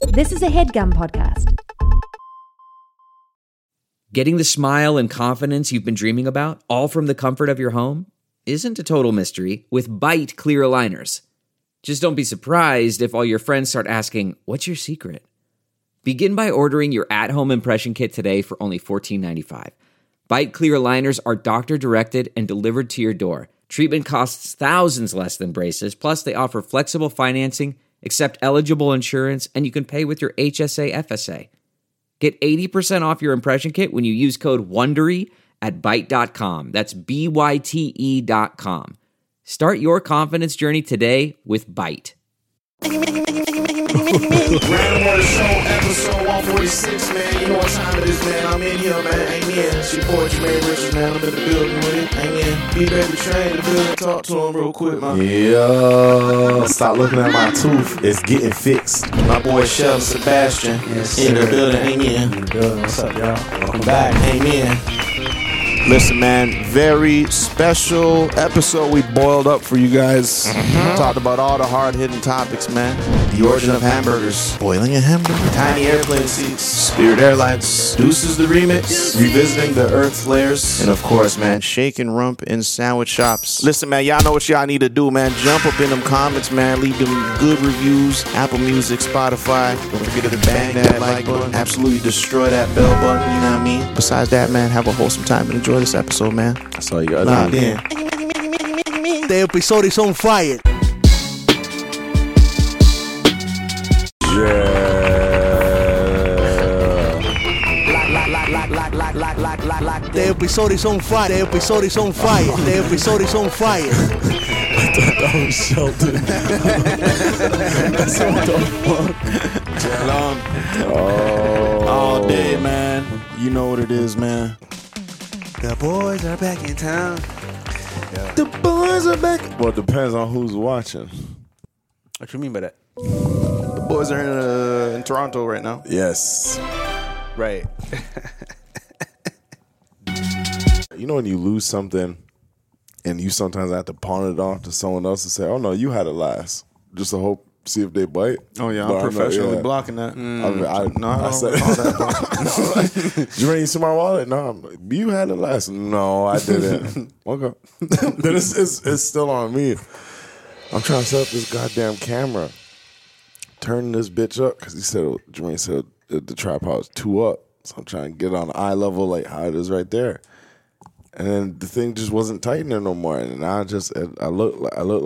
This is a HeadGum podcast. Getting the smile and confidence you've been dreaming about, all from the comfort of your home, isn't a total mystery with Byte clear aligners. Just don't be surprised if all your friends start asking, "What's your secret?" Begin by ordering your at-home impression kit today for only $14.95. Byte clear aligners are doctor-directed and delivered to your door. Treatment costs thousands less than braces, plus they offer flexible financing, accept eligible insurance, and you can pay with your HSA FSA. Get 80% off your impression kit when you use code WONDERY at Byte.com. That's BYTE.com. Start your confidence journey today with Byte. Random on the show, episode 146, man. You know what time it is, man. I'm in here, man. Amen. It's your boy, Jermaine Richards, man. I'm in the building with it. Amen. B-Baby Train in the building. Talk to him real quick, man. Yeah, stop looking at my tooth. It's getting fixed. My boy, Shelton Sebastian, in the building. Amen. What's up, y'all? Welcome back. Amen. Listen, man, very special episode we boiled up for you guys. Talked about all the hard-hitting topics, man. The origin of hamburgers, boiling a hamburger, tiny airplane seats, Spirit Airlines, Deuces the remix, revisiting the Earth flares, and of course, man, shaking rump in sandwich shops. Listen, man, y'all know what y'all need to do, man. Jump up in them comments, man. Leave them good reviews. Apple Music, Spotify. Don't forget to bang that like button. Absolutely destroy that bell button. You know what I mean? Besides that, man, have a wholesome time and enjoy this episode, man. That's all you got Locked to do. in. Este episodio is on fire. The episode is on fire. The episode is on fire. The episode is on fire. That was Shelton. That's what the fuck. All day, man. You know what it is, man. The boys are back in town. The boys are back. Well, it depends on who's watching. What you mean by that? The boys are in Toronto right now. Yes. Right. You know when you lose something and you sometimes have to pawn it off to someone else to say, "Oh no, you had it last," just to hope, see if they bite. Oh yeah, But I'm professionally yeah. blocking that. I don't said, call that. "You ready to see my wallet?" No, you had it last. No, I didn't. Okay, then it's still on me. I'm trying to set up this goddamn camera, turning this bitch up because Jermaine said the tripod was 2 up, so I'm trying to get on eye level like how it is right there. And then the thing just wasn't tightening no more, and I look like I look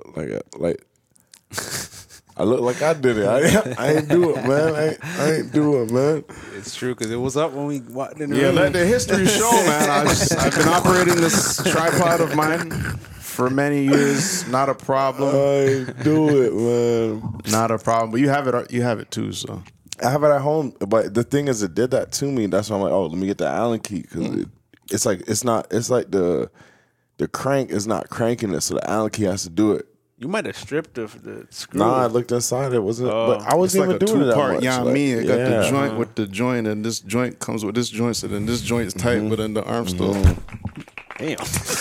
like I did it. I ain't do it, man. I ain't do it, man. It's true because it was up when we walked in the Yeah, room. let the history show, man. I've been operating this tripod of mine for many years. Not a problem. I ain't do it, man. Not a problem. But you have it too. So I have it at home, but the thing is, it did that to me. That's why I'm like, oh, let me get the Allen key because it's like the crank is not cranking it, so the Allen key has to do it. You might have stripped the screw. Nah, I looked inside. It wasn't, but I wasn't it's like even doing a it that two-part. much. Yeah, like, me. It got the yeah. joint with the joint, and this joint comes with this joint, so then this joint is tight, but then the arm still. Damn.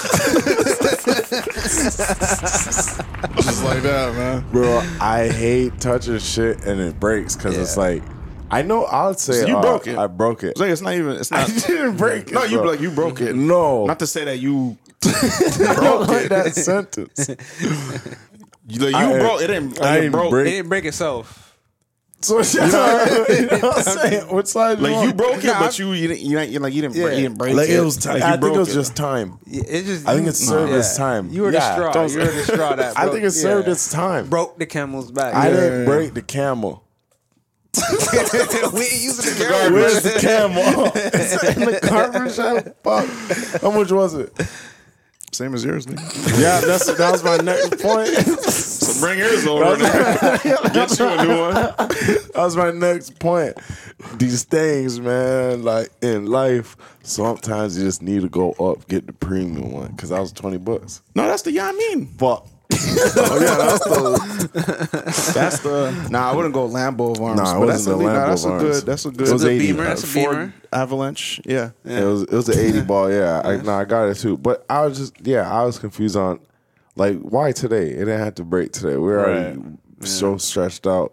Just like that, man. Bro, I hate touching shit and it breaks because it's like, I know I'll say So you broke it. I broke it. It's like it's not even. It's I not. didn't break it. No, you bro. like you broke it. No. Not to say that you I don't like that sentence. you I- broke. It didn't. I Like, it ain't broke. break- It didn't break itself. So you know what I'm saying? What side you Like on? you broke it, but you didn't break Like it. it was tight. I think it was just time. It just. I think it served its time. You were Yeah, the straw. don't- You were the straw that. I broke- think it served yeah. its time. Broke the camel's back. I didn't break the camel. we ain't using the camel. Where's the camel? It's in the garbage. Fuck. How much was it? Same as yours, nigga. Yeah, that was my next point. So bring yours over. Get you a new one. That was my next point. These things, man, like in life, sometimes you just need to go up, get the premium one, because that was $20. No, that's the Yamin. But Oh yeah, that's the. Nah, I wouldn't go Lambo of Arms. Nah, it but that's wasn't the Lambo that's of a Arms. good. That's a good. It was a 80. Beamer. That's a Ford Beamer. Avalanche. Yeah. It was an 80 ball, yeah. I got it too. But I was confused on like why today? It didn't have to break today. We're already so stretched out.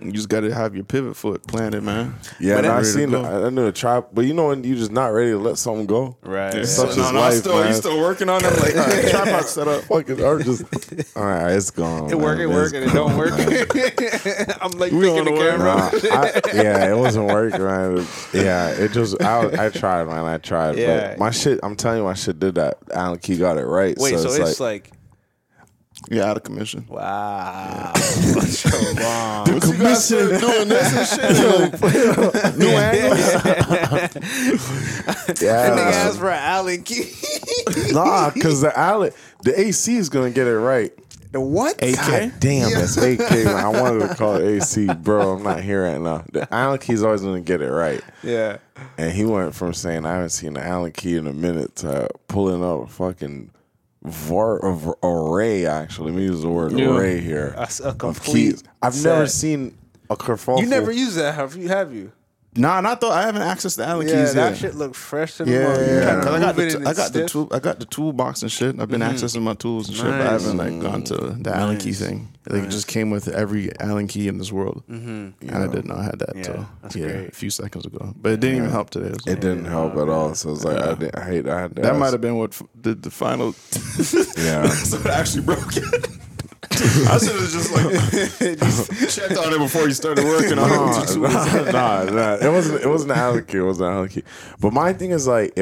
You just got to have your pivot foot planted, man. Yeah, and I Ready to seen go. I knew a trap, but you know when you just not ready to let something go. Right. It's Yeah. such is life, man. You still working on it? Like, all right, tripod set up. Fucking or just all right, it's gone. It work, man. and it don't work. I'm like picking the camera. Yeah, it wasn't working, man. Yeah, it just I tried, man. I tried, Yeah. but my shit. I'm telling you, my shit did that. Allen Key got it right. Wait, so it's like You're out of commission. wow. What's so wrong? what you guys started doing this and shit. New angles. That nigga Yeah, asked for an Allen Key. nah, because the AC is gonna get it right. The what? God damn, that's AK. Man. I wanted to call it AC, bro. I'm not here right now. The Allen Key's always gonna get it right. Yeah. And he went from saying I haven't seen an Allen Key in a minute to pulling up a fucking array. Actually, let me use the word array here. A of complete keys. I've set. never seen a kerfuffle. You never use that, have you? Nah, not though. I haven't accessed the Allen Yeah, keys that yet. shit looks fresh to the Yeah, moment. yeah. You try to Cause move it and I got the toolbox and shit. I've been accessing my tools and shit, but I haven't like gone to the Allen key thing. Like it just came with every Allen key in this world, and I didn't know I had that until great. a few seconds ago. But it didn't even help today. So. It didn't help at all. So it's like I hate that. That might have been what did the final. Yeah. So it actually broke it. I should have just like checked on it before you started working on it. Nah. It wasn't an Allen Key. It wasn't an Allen Key. But my thing is like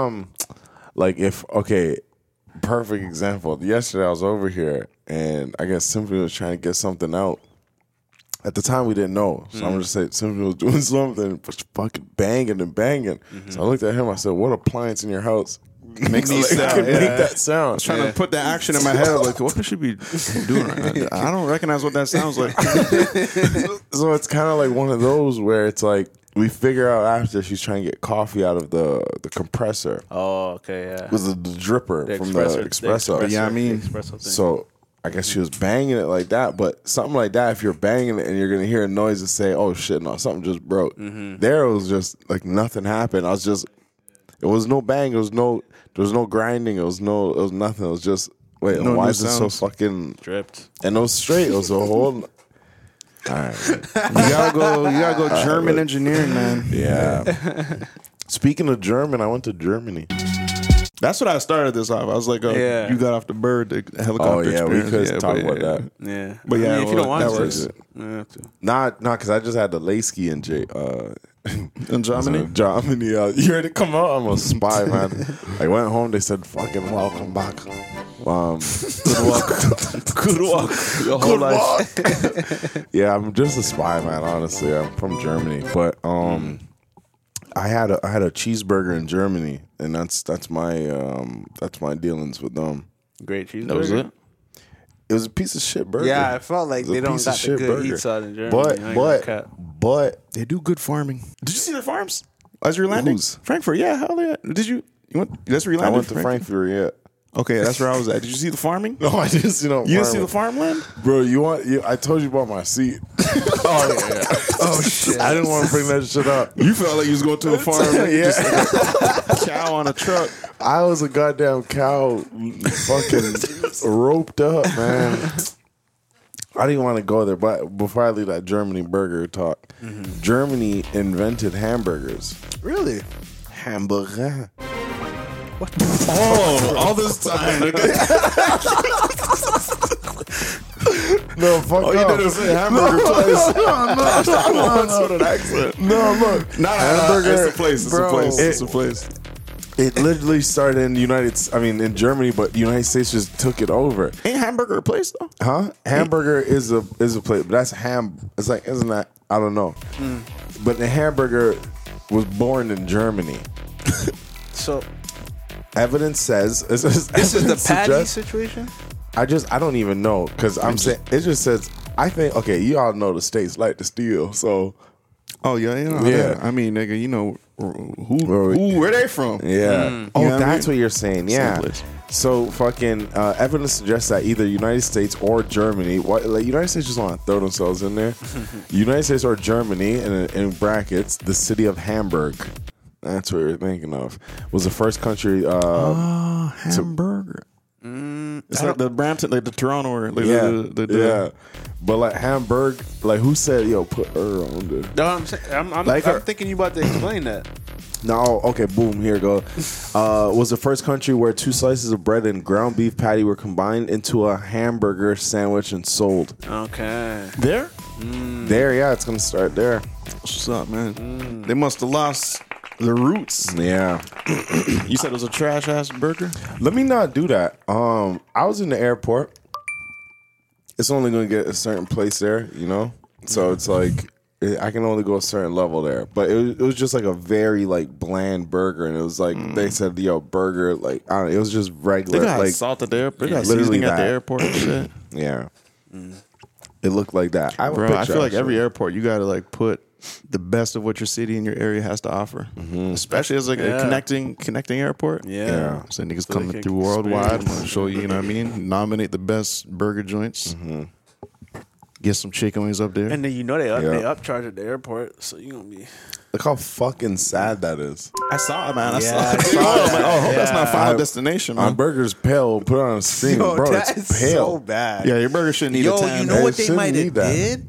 perfect example. Yesterday I was over here and I guess Symphony was trying to get something out. At the time we didn't know, so I'm gonna just say Symphony was doing something, but fucking banging and banging. So I looked at him. I said, "What appliance in your house Makes make that sound?" Trying to put that action in my head, like what could she be doing right now? I don't recognize what that sounds like. So it's kind of like one of those where it's like we figure out after she's trying to get coffee out of the compressor. Oh, okay, yeah. It was the dripper The from espresso- the espresso. the Yeah, I mean, the espresso thing. So I guess she was banging it like that, but something like that, if you're banging it and you're gonna hear a noise and say, "Oh shit, no, something just broke." There it was just like nothing happened. It was no bang. There was no grinding. It was nothing. It was just wait. No why new is it so sounds. fucking? dripped. And it was straight. It was a whole. All right. You gotta go German engineering, man. Yeah. Speaking of German, I went to Germany. That's what I started this off. I was like, Yeah. you got off the bird, the helicopter. Oh yeah, we experience. could talk about yeah. that. Yeah. But yeah, I mean, if you don't well, want that to, works. you don't have to. Not because I just had the lay ski in In Germany. Germany. You ready to come out? I'm a spy, man. I went home. They said, "Fucking welcome back." Good luck. Good luck. Your whole life. Yeah, I'm just a spy, man. Honestly, I'm from Germany, but I had a cheeseburger in Germany, and that's my dealings with them. Great cheeseburger. That was it. It was a piece of shit burger. Yeah, I felt like It was a they don't piece of got the shit good burger. eats out in Germany. I ain't gonna But cap. They do good farming. Did you see their farms as you're landing? Whose? Frankfurt. Yeah, hell yeah. Did you? That's where you I landed. went to Frankfurt. Yeah. Okay, that's where I was at. Did you see the farming? No, I didn't see no. You didn't see the farmland. farmland? Bro, I told you about my seat. Oh yeah. Oh shit! I didn't want to bring that shit up. You felt like you was going to a farm. Yeah. Just like a cow on a truck. I was a goddamn cow, fucking roped up, man. I didn't want to go there, but before I leave that Germany burger talk, Germany invented hamburgers. Really? Hamburger. Oh, all this time. No, fuck All you off. did was say hamburger twice. No, With an accent. no, look. Not Hamburger. It's a place. It's Bro. a place. It's a It- place. It literally started in Germany, but the United States just took it over. Ain't hamburger a place though? Huh? Hamburger is a place, but that's It's like, isn't that? I don't know. But the hamburger was born in Germany. So Evidence says this is the patty suggests- situation. I don't even know because I'm saying it just says. I think okay, you all know the states like to steal, so Oh yeah. Yeah. I mean, nigga, you know where they from? yeah. Oh, You know what I that's mean? what you're saying. Yeah. place. So fucking evidence suggests that either United States or Germany. United States just want to throw themselves in there. United States or Germany, and in brackets, the city of Hamburg. That's what you're thinking of. Was the first country. Hamburger. It's like the Brampton, like the Toronto, or like yeah. But like Hamburg, like who said yo put her on there? No, I'm saying, I'm thinking you about to explain that. No, okay, boom, here you go. Was the first country where 2 slices of bread and ground beef patty were combined into a hamburger sandwich and sold. Okay. There? There, yeah, it's gonna start there. What's up, man? They must have lost the roots. Yeah. You said it was a trash ass burger? Let me not do that. I was in the airport. It's only gonna get a certain place there, you know? So it's like I can only go a certain level there. But it was just like a very like bland burger, and it was like they said, yo, burger, like I don't know, it was just regular. They got like salt at the airport. They got literally seasoning at the that. airport and shit. Yeah. It looked like that. Bro, I feel like every airport you gotta like put the best of what your city and your area has to offer. Especially as like a connecting airport. Yeah. So niggas So coming they can through worldwide. I'm experience. gonna show you, you know what I mean? Nominate the best burger joints. Get some chicken wings up there. And then you know they upcharge at the airport, so you gonna be. Look how fucking sad that is. I saw it, man. I saw I it. saw I was like, oh, that. that's not Yeah. Final Destination, My man. burger's pale. Put it on the screen, bro. It's pale. so bad. Yeah, your burger shouldn't need a Yo, 10. you know It what they shouldn't might have need that. did?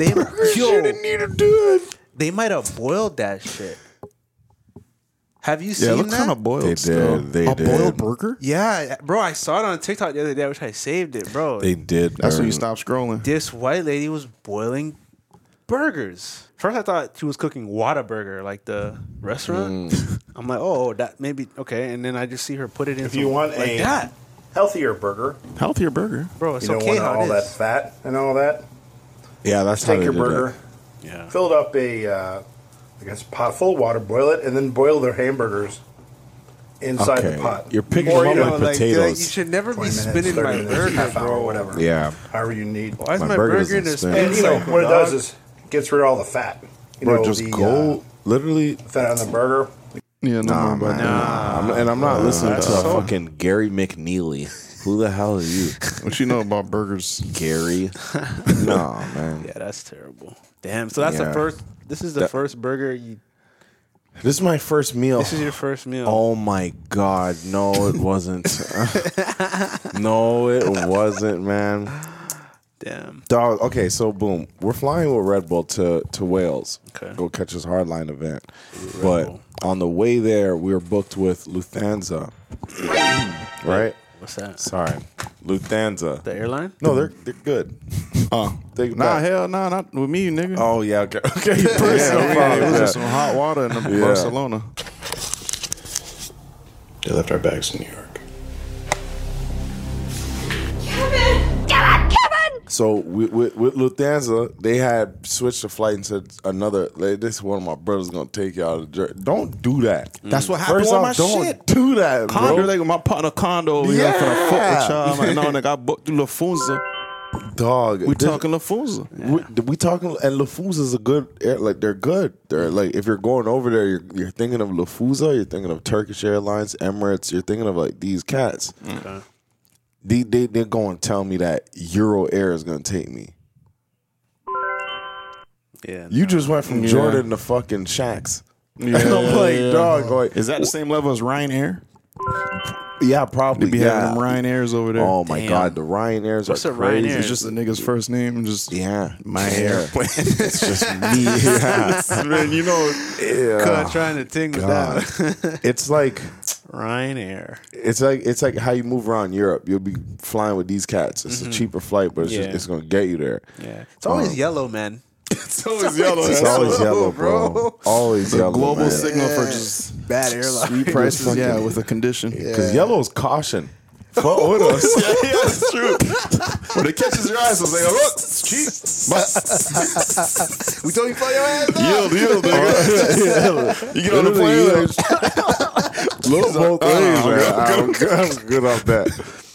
They might have boiled that shit. Have you Yeah, seen it looks that? kind of boiled. They still. did. They a did. boiled burger? Yeah, bro, I saw it on TikTok the other day. I wish I saved it, bro. They did. That's when burn. you stop scrolling. This white lady was boiling burgers. First, I thought she was cooking Whataburger, like the restaurant. I'm like, oh, that maybe okay. And then I just see her put it in. If you want like a that, healthier burger, Healthier burger. bro, it's you don't okay want how all it that is. fat and all that. Yeah, that's how Take they your did burger, Yeah, fill it up a pot full of water, boil it, and then boil their hamburgers inside Okay. the pot. You're picking Or, them you up know, like like, potatoes. you should never 20 be minutes, spinning 30 my minutes, burger, half hour, bro. whatever. Yeah. However you need. Why is My my burger burger in doesn't a spin. spin? And you know cycle, what it does dog? is gets rid of all the fat. You Bro, know, just the, go. Literally, fat on the burger. Yeah, no, nah, but man. I'm not listening to so- fucking Gary McNeely. Who the hell are you, what you know about burgers? Gary? Nah, man. Yeah, that's terrible. Damn. So that's Yeah. the first. This is the first burger. This is my first meal. This is your first meal. Oh my God. No, it wasn't. No, it wasn't, man. Damn. Dog, okay, so boom. We're flying with Red Bull to Wales. Okay. Go catch this hardline event. But on the way there, we were booked with Lufthansa. Right? What's that? Sorry. Lufthansa. The airline? No, they're good. Take it Nah, back. hell, nah, not with me, nigga. Oh, yeah, okay. Okay, yeah, personal it problem, was yeah. just some hot water in Barcelona. They left our bags in New York. So with Lufthansa, they had switched the flight and said another. Like, this is one of my brothers gonna take y'all to Jersey. Don't do that. That's what happened First with off, my don't shit. do that, Condo, bro. like my partner condo over here for the foot with y'all. I'm like, no, nigga, I booked through Lufthansa. Dog, We talking Lufthansa. We talking, and Lufthansa is a good. Like they're good. They're like if you're going over there, you're thinking of Lufthansa. You're thinking of Turkish Airlines, Emirates. You're thinking of like these cats. Okay. They're going to tell me that Euro Air is going to take me. Yeah. You just went from Jordan to fucking Shaqs. And I'm like, dog, like, Is that the same level as Ryanair? yeah, probably. They be having them Ryanaires over there. Oh my Damn. God, the Ryanaires What's are a crazy. Ryanair? It's just a nigga's first name. Just Yeah, my hair. it's just me. Yeah, Man, you know, I'm trying to think with God. that. It's like Ryanair. it's like how you move around Europe. You'll be flying with these cats. It's a cheaper flight, but it's just Yeah. it's gonna get you there. Yeah. It's always yellow, man. it's always yellow. It's always yellow, bro. Always yellow. Global man. signal for just Bad airline. sweet prices. Yeah, with a condition. Because yellow is caution. Fuck with us. Yeah, that's true. When it catches your eyes, it's like, oh, look, it's cheap. We told you fly your ass. Yield, nigga. You get on the plane, like, Look both ways, man. I'm good off that.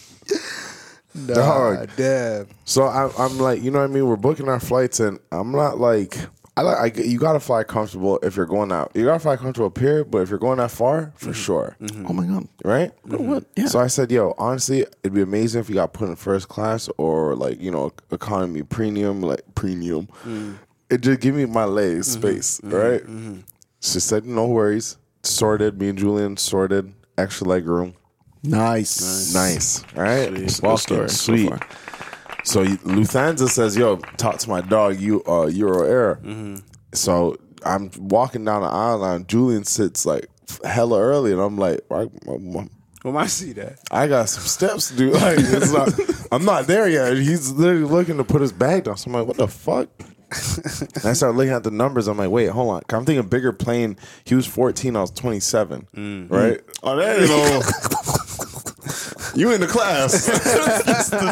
Dog. Damn. So I'm like, you know what I mean? We're booking our flights, and I'm not like, you gotta fly comfortable if you're going out. You gotta fly comfortable up here, but if you're going that far, for sure, oh my God. right? What? Yeah. So I said, yo, honestly, it'd be amazing if you got put in first class or like, you know, economy premium. It just give me my legs space, right? She said, no worries. Sorted. Me and Julian sorted. Extra leg room. Nice. Right? Sweet. Fucking Good story so sweet. far. So Lufthansa says, "Yo, talk to my dog, Euro Air." So I'm walking down the aisle and Julian sits like hella early, and I'm like, Well, I see that. I got some steps to do. Like, it's not, I'm not there yet. He's literally looking to put his bag down. So I'm like, what the fuck? And I started looking at the numbers. I'm like, wait, hold on. I'm thinking bigger plane. He was 14. I was 27. Right? Oh, there you go. You in the class. It's the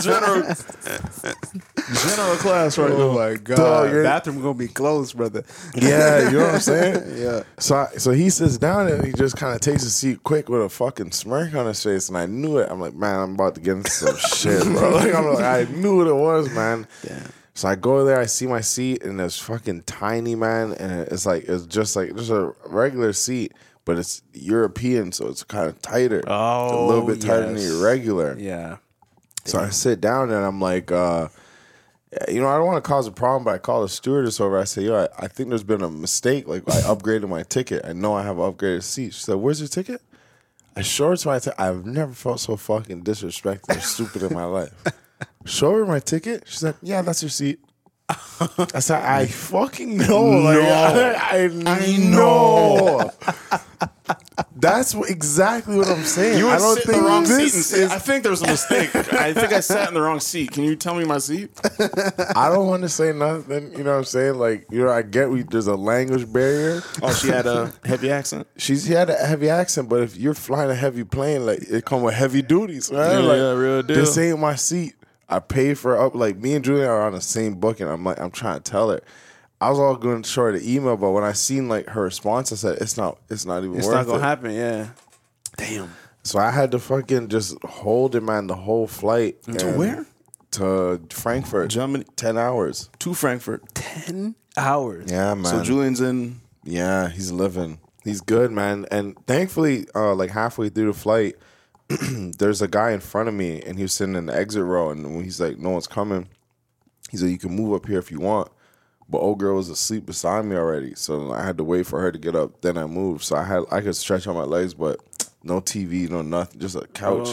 general class right now. Oh my god, Dog, you're- bathroom gonna be closed, brother. Yeah, you know what I'm saying? Yeah. So he sits down and he just kind of takes a seat quick with a fucking smirk on his face, and I knew it. I'm like, man, I'm about to get into some shit, bro. Like, I knew what it was, man. Damn. So I go there, I see my seat, and it's fucking tiny, man, and it's just a regular seat, but it's European, so it's kind of tighter. It's a little bit tighter than your regular. Yeah. So I sit down and I'm like, I don't want to cause a problem, but I call the stewardess over. I say, yo, I think there's been a mistake. Like, I upgraded my ticket. I know I have an upgraded seat. She said, where's your ticket? I showed her my ticket. I've never felt so fucking disrespected or stupid in my life. Show her my ticket. She said, yeah, that's your seat. I said, I fucking know. Like, I know. That's exactly what I'm saying. You I would don't sit in the wrong seat and this say, is. I think there's a mistake. I think I sat in the wrong seat. Can you tell me my seat? I don't want to say nothing. You know what I'm saying? Like, I get there's a language barrier. Oh, she had a heavy accent? She had a heavy accent, but if you're flying a heavy plane, like, it come with heavy duties, right? Yeah, real deal. This ain't my seat. I paid for up. Like, me and Julia are on the same booking. I'm trying to tell her. I was all going to show her the email, but when I seen like her response, I said, it's not even worth it. It's not gonna happen. Yeah. Damn. So I had to fucking just hold it, man, the whole flight. To where? To Frankfurt. Germany. 10 hours. To Frankfurt. 10 hours. Yeah, man. So Julian's in. Yeah, he's living. He's good, man. And thankfully, like halfway through the flight, there's a guy in front of me, and he was sitting in the exit row, and when he's like, no one's coming, he said, you can move up here if you want. But old girl was asleep beside me already, so I had to wait for her to get up. Then I moved, so I could stretch out my legs, but no TV, no nothing, just a couch.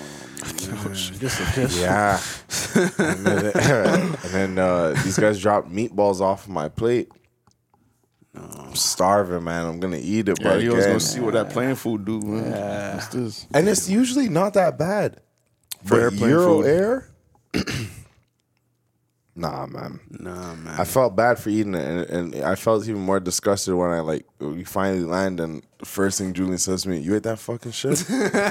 Yeah. and then these guys dropped meatballs off of my plate. I'm starving, man. I'm gonna eat it, Yeah, but you was again, gonna see what that plane food do, man. What's this? and it's usually not that bad For but airplane Euro food. Air. Nah, man. I felt bad for eating it, and I felt even more disgusted when we finally land, and the first thing Julian says to me, "You ate that fucking shit?"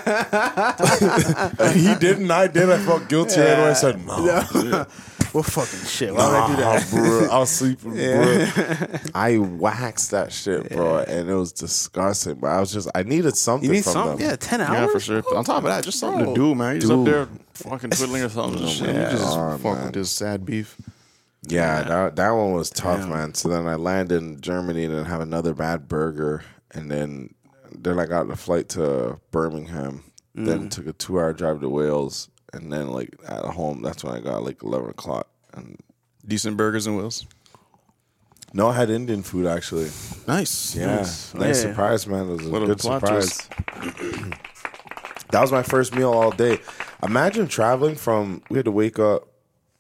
And he didn't. I did. I felt guilty right away. I said, "No, What fucking shit? Why would I do that? bro, I was sleeping, bro." I waxed that shit, bro, and it was disgusting. But I needed something. You need from something? them. Yeah, 10 hours? Yeah, for sure. But on top of that, just something to do, man. You just up there fucking twiddling your thumbs and shit. You just fuck with this sad beef. Yeah, that one was tough, man. So then I landed in Germany and then have another bad burger. And then I got the flight to Birmingham. Then took a 2-hour drive to Wales. And then at home, that's when I got 11 o'clock. And Decent burgers in Wales. no, I had Indian food actually. Nice. Yeah, nice surprise, man. It was a What a good plot surprise. That was my first meal all day. Imagine traveling from, we had to wake up,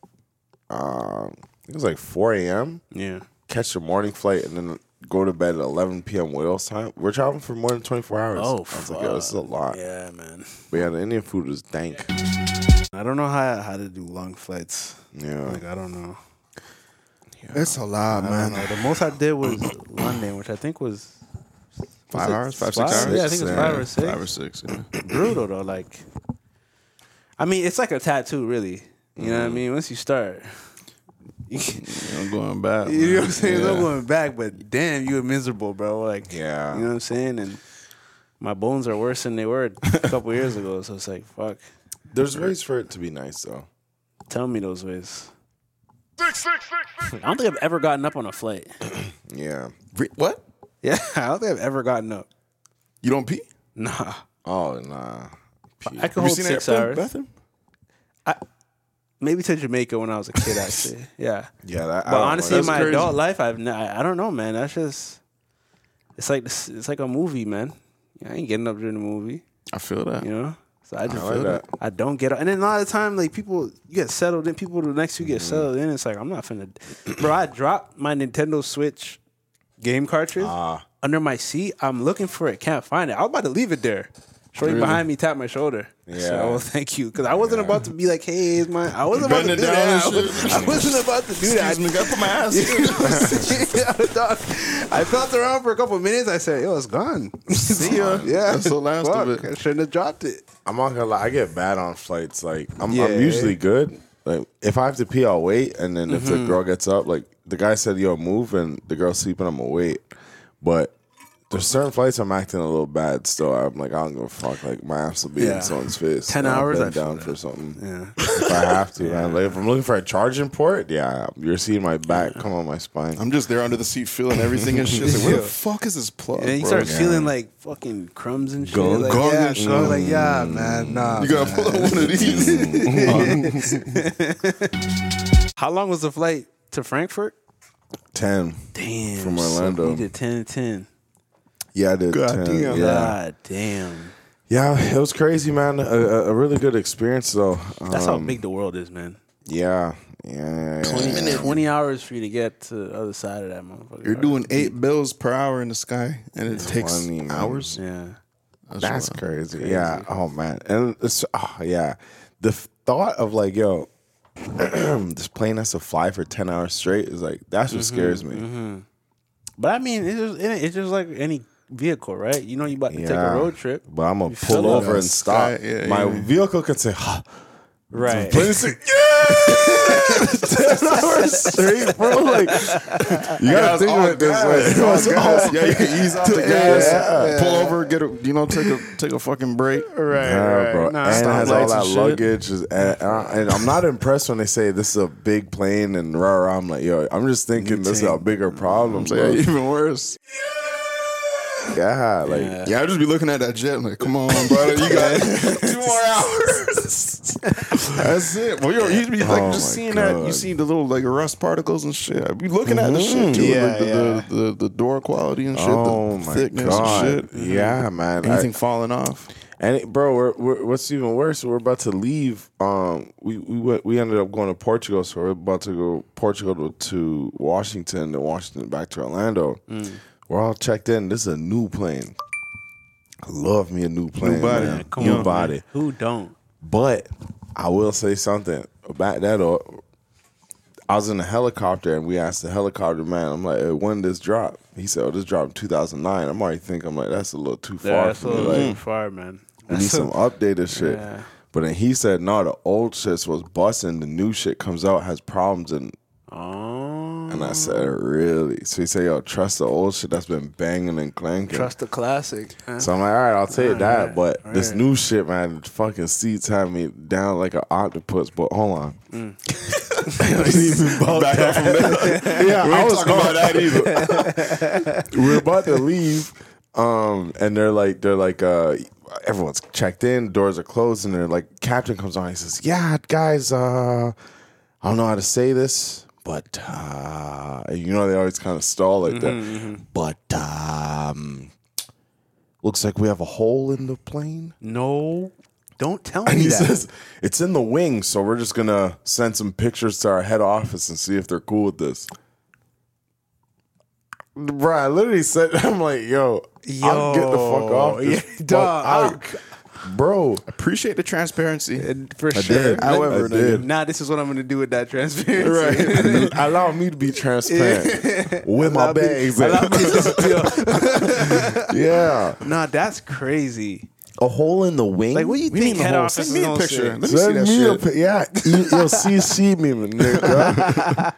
it was 4 a.m. Yeah. catch the morning flight, and then go to bed at 11 p.m. Wales time. We're traveling for more than 24 hours. Oh, I was like, yo, this is a lot. Yeah, man. But yeah, the Indian food was dank. I don't know how to do long flights. Yeah. I don't know. It's a lot, I don't know. The most I did was London, which I think was 5 hours? 5, 6 5? hours? Yeah, I think it was 5 or 6. 5 or 6, yeah. Brutal though. I mean, it's like a tattoo, really. You know what I mean? Once you start, I'm going back. you know what I'm man. saying? Yeah. I'm going back, but damn, you were miserable, bro. Yeah. You know what I'm saying? And my bones are worse than they were a couple years ago. So it's like, fuck. There's ways for it to be nice, though. Tell me those ways. I don't think I've ever gotten up on a flight. Yeah. What? Yeah, I don't think I've ever gotten up. You don't pee? Nah. Oh, nah. I could hold 6 hours. Maybe to Jamaica when I was a kid, actually. Yeah. Yeah, But honestly, in my crazy. adult life, I don't know, man. That's just it's like a movie, man. I ain't getting up during the movie. I feel that. You know, So I just like feel that. I don't get it. And then a lot of the time, like people, you get settled in. People the next you get settled in. It's like I'm not finna. Bro, I dropped my Nintendo Switch game cartridge under my seat. I'm looking for it, can't find it. I was about to leave it there. Shorty behind me tapped my shoulder. I said, "Oh, thank you," because I wasn't about to be like, "Hey, it's mine." I wasn't about to do that. I wasn't about to do that. Excuse me, gotta put my ass. Dog. I felt around for a couple of minutes. I said, "Yo, it's gone." See ya. Yeah, That's the last Fuck, of it. I shouldn't have dropped it. I'm not gonna lie, I get bad on flights. Like I'm Yeah. usually good. Like if I have to pee, I'll wait, and then if the girl gets up, like the guy said, "Yo, move," and the girl's sleeping, I'm gonna wait. But there's certain flights I'm acting a little bad still. I'm like, I don't give a fuck. Like my ass will be in someone's face. 10 And I'll hours, bend I feel down that. for something. Yeah. If I have to, man. Like if I'm looking for a charging port, you're seeing my back come on my spine. I'm just there under the seat feeling everything and shit. It's like, where the fuck is this plug? And then you bro? start feeling like fucking crumbs and shit. Gunk. Like, Gunk yeah, and so shit. like, yeah, man, nah. You gotta pull out one of these. How long was the flight to Frankfurt? 10 Damn. from so Orlando. you did 10 and 10. Yeah, I did. God 10. damn. Yeah. God damn. Yeah, it was crazy, man. A really good experience, though. That's how big the world is, man. Yeah. 20 hours for you to get to the other side of that motherfucker. You're doing 8 bills per hour in the sky, and it takes 20, man. hours. Yeah. That's crazy. Yeah. Oh man. And it's the thought of like, yo, this plane has to fly for 10 hours straight is like that's what scares me. But I mean, it's just like any vehicle, right? You know, you about to take a road trip. But I'm gonna You pull fill over up. and stop. Yeah, My yeah. vehicle could say, Right. plane is like, 10 hours straight, bro. Like you gotta think of it this way. Yeah, you can ease off the gas, pull over, take a fucking break. Yeah, bro. Nah, and it has all stoplights that and shit. luggage. And I'm not impressed when they say this is a big plane and rah. I'm like, yo, I'm just thinking this is a bigger problem. So Bro. yeah, even worse. Yeah, like Yeah, I'd just be looking at that jet like, come on, brother, you got 2 more hours. That's it. Well, you be like Oh just my seeing that. You God. see the little like rust particles and shit. I be looking at the shit too, Yeah, like the door quality and shit, oh the my thickness god, and shit. yeah, man. Anything falling off. Bro, what's even worse? We're about to leave. We ended up going to Portugal, so we're about to go Portugal to Washington, and Washington back to Orlando. We're all checked in. This is a new plane. I love me a new plane. New body. man. Come New on, body. man. Who don't? But I will say something. Back that up, I was in a helicopter and we asked the helicopter man, I'm like, hey, when did this drop? He said, oh, this dropped in 2009. I'm already thinking, I'm like, that's a little too far That's for a me. little Like, too far, man. we need some updated shit. Yeah. But then he said, no, the old shit was busting. The new shit comes out, has problems. And I said, really? So he said, yo, trust the old shit that's been banging and clanking. Trust the classic. Huh? So I'm like, all right, I'll take that. right, But this right. new shit, man, the fucking seats have me down like an octopus. But hold on. I didn't even back up from that. Yeah, I was talking about that either. We're about to leave, and they're like, everyone's checked in, doors are closed, and they're like, captain comes on, he says, yeah, guys, I don't know how to say this, but you know they always kind of stall like that. But looks like we have a hole in the plane. No, don't tell And me he that. says, it's in the wing, so we're just going to send some pictures to our head office and see if they're cool with this. Bro, I literally said, I'm like, yo, I'll get the fuck off this. Yeah, dog. Bro, Appreciate the transparency. For sure. did. However, I did. Now this is what I'm going to do with that transparency. right. Allow me to be transparent with my bags. Allow me to disappear. Yeah. Nah, that's crazy. A hole in the wing? Like, what do you We think need the head whole- office send me is a gonna picture. say? Let me see Send that me a shit. you'll CC me, nigga.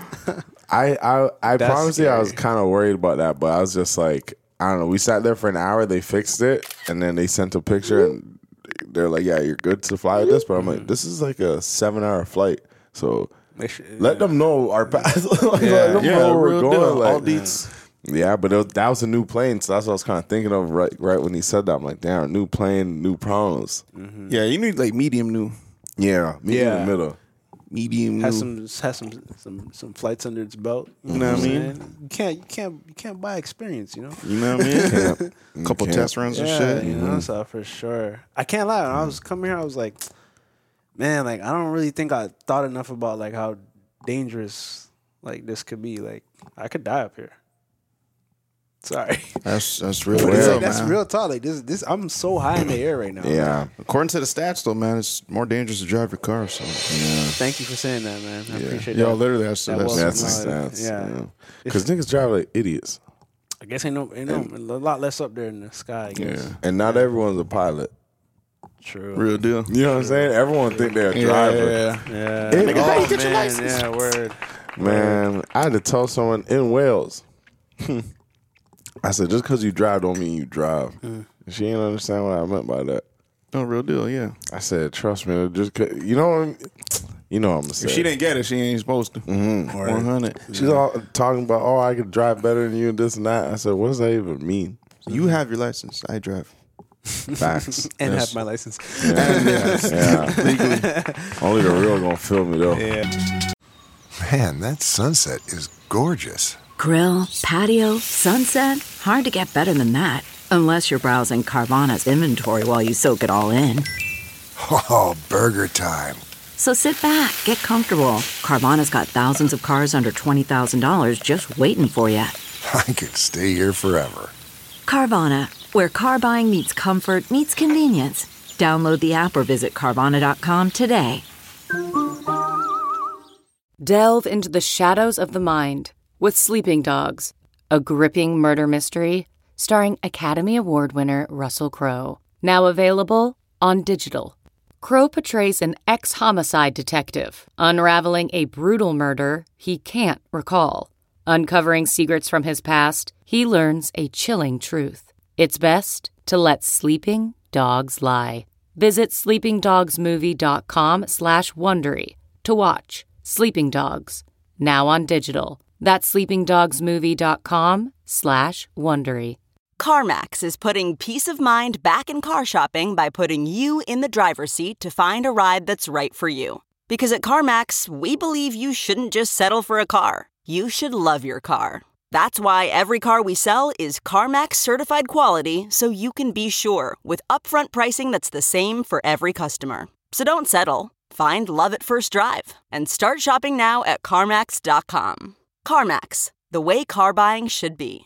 I That's promise you, I was scary. kind of worried about that, but I was just like, I don't know. We sat there for an hour, they fixed it, and then they sent a picture, and they're like, "Yeah, you're good to fly with this." But I'm like, "This is like a 7-hour flight, so let them know our path. Let them know where we're going." Like, all deets. yeah, but that was a new plane, so that's what I was kind of thinking of right when he said that. I'm like, damn, new plane, new problems. Yeah, you need like medium new. Yeah, me in the middle. medium. Has some flights under its belt. You know what I mean? You can't buy experience. You know. You know what I mean? A couple test runs and shit. You know, so for sure. I can't lie. When I was coming here, I was like, man, like I don't really think I thought enough about like how dangerous like this could be. Like I could die up here. Sorry. That's real. But Real, that's man. real talk. Like this, I'm so high in the air right now. Yeah. According to the stats, though, man, it's more dangerous to drive your car. So Thank you for saying that, man. I appreciate Yo, that. literally, that's That that's was- That's the no, stats. yeah. Because niggas drive like idiots. I guess ain't no a lot less up there in the sky. I guess. yeah, And not everyone's a pilot. True. real deal. You know what I'm saying? Everyone think they're a driver. Yeah. Hey, Oh, how you get your man, license? yeah, word. Man, I had to tell someone in Wales. I said, just because you drive don't mean you drive. She didn't understand what I meant by that. No, real deal. Yeah. I said, trust me, just 'cause- you know what I'm gonna say. If she didn't get it, she ain't supposed to. 100. She's all talking about, oh, I could drive better than you and this and that. I said, what does that even mean? You have your license. I drive. Facts. And Yes. have my license. Yeah. Only the real gonna feel me though. Man, that sunset is gorgeous. Grill, patio, sunset. Hard to get better than that. Unless you're browsing Carvana's inventory while you soak it all in. Oh, burger time. So sit back, get comfortable. Carvana's got thousands of cars under $20,000 just waiting for you. I could stay here forever. Carvana, where car buying meets comfort, meets convenience. Download the app or visit Carvana.com today. Delve into the shadows of the mind with Sleeping Dogs, a gripping murder mystery starring Academy Award winner Russell Crowe. Now available on digital. Crowe portrays an ex-homicide detective unraveling a brutal murder he can't recall. Uncovering secrets from his past, he learns a chilling truth. It's best to let sleeping dogs lie. Visit sleepingdogsmovie.com/Wondery to watch Sleeping Dogs, now on digital. That's sleepingdogsmovie.com/Wondery. CarMax is putting peace of mind back in car shopping by putting you in the driver's seat to find a ride that's right for you. Because at CarMax, we believe you shouldn't just settle for a car. You should love your car. That's why every car we sell is CarMax certified quality, so you can be sure with upfront pricing that's the same for every customer. So don't settle. Find love at first drive and start shopping now at CarMax.com. CarMax, the way car buying should be.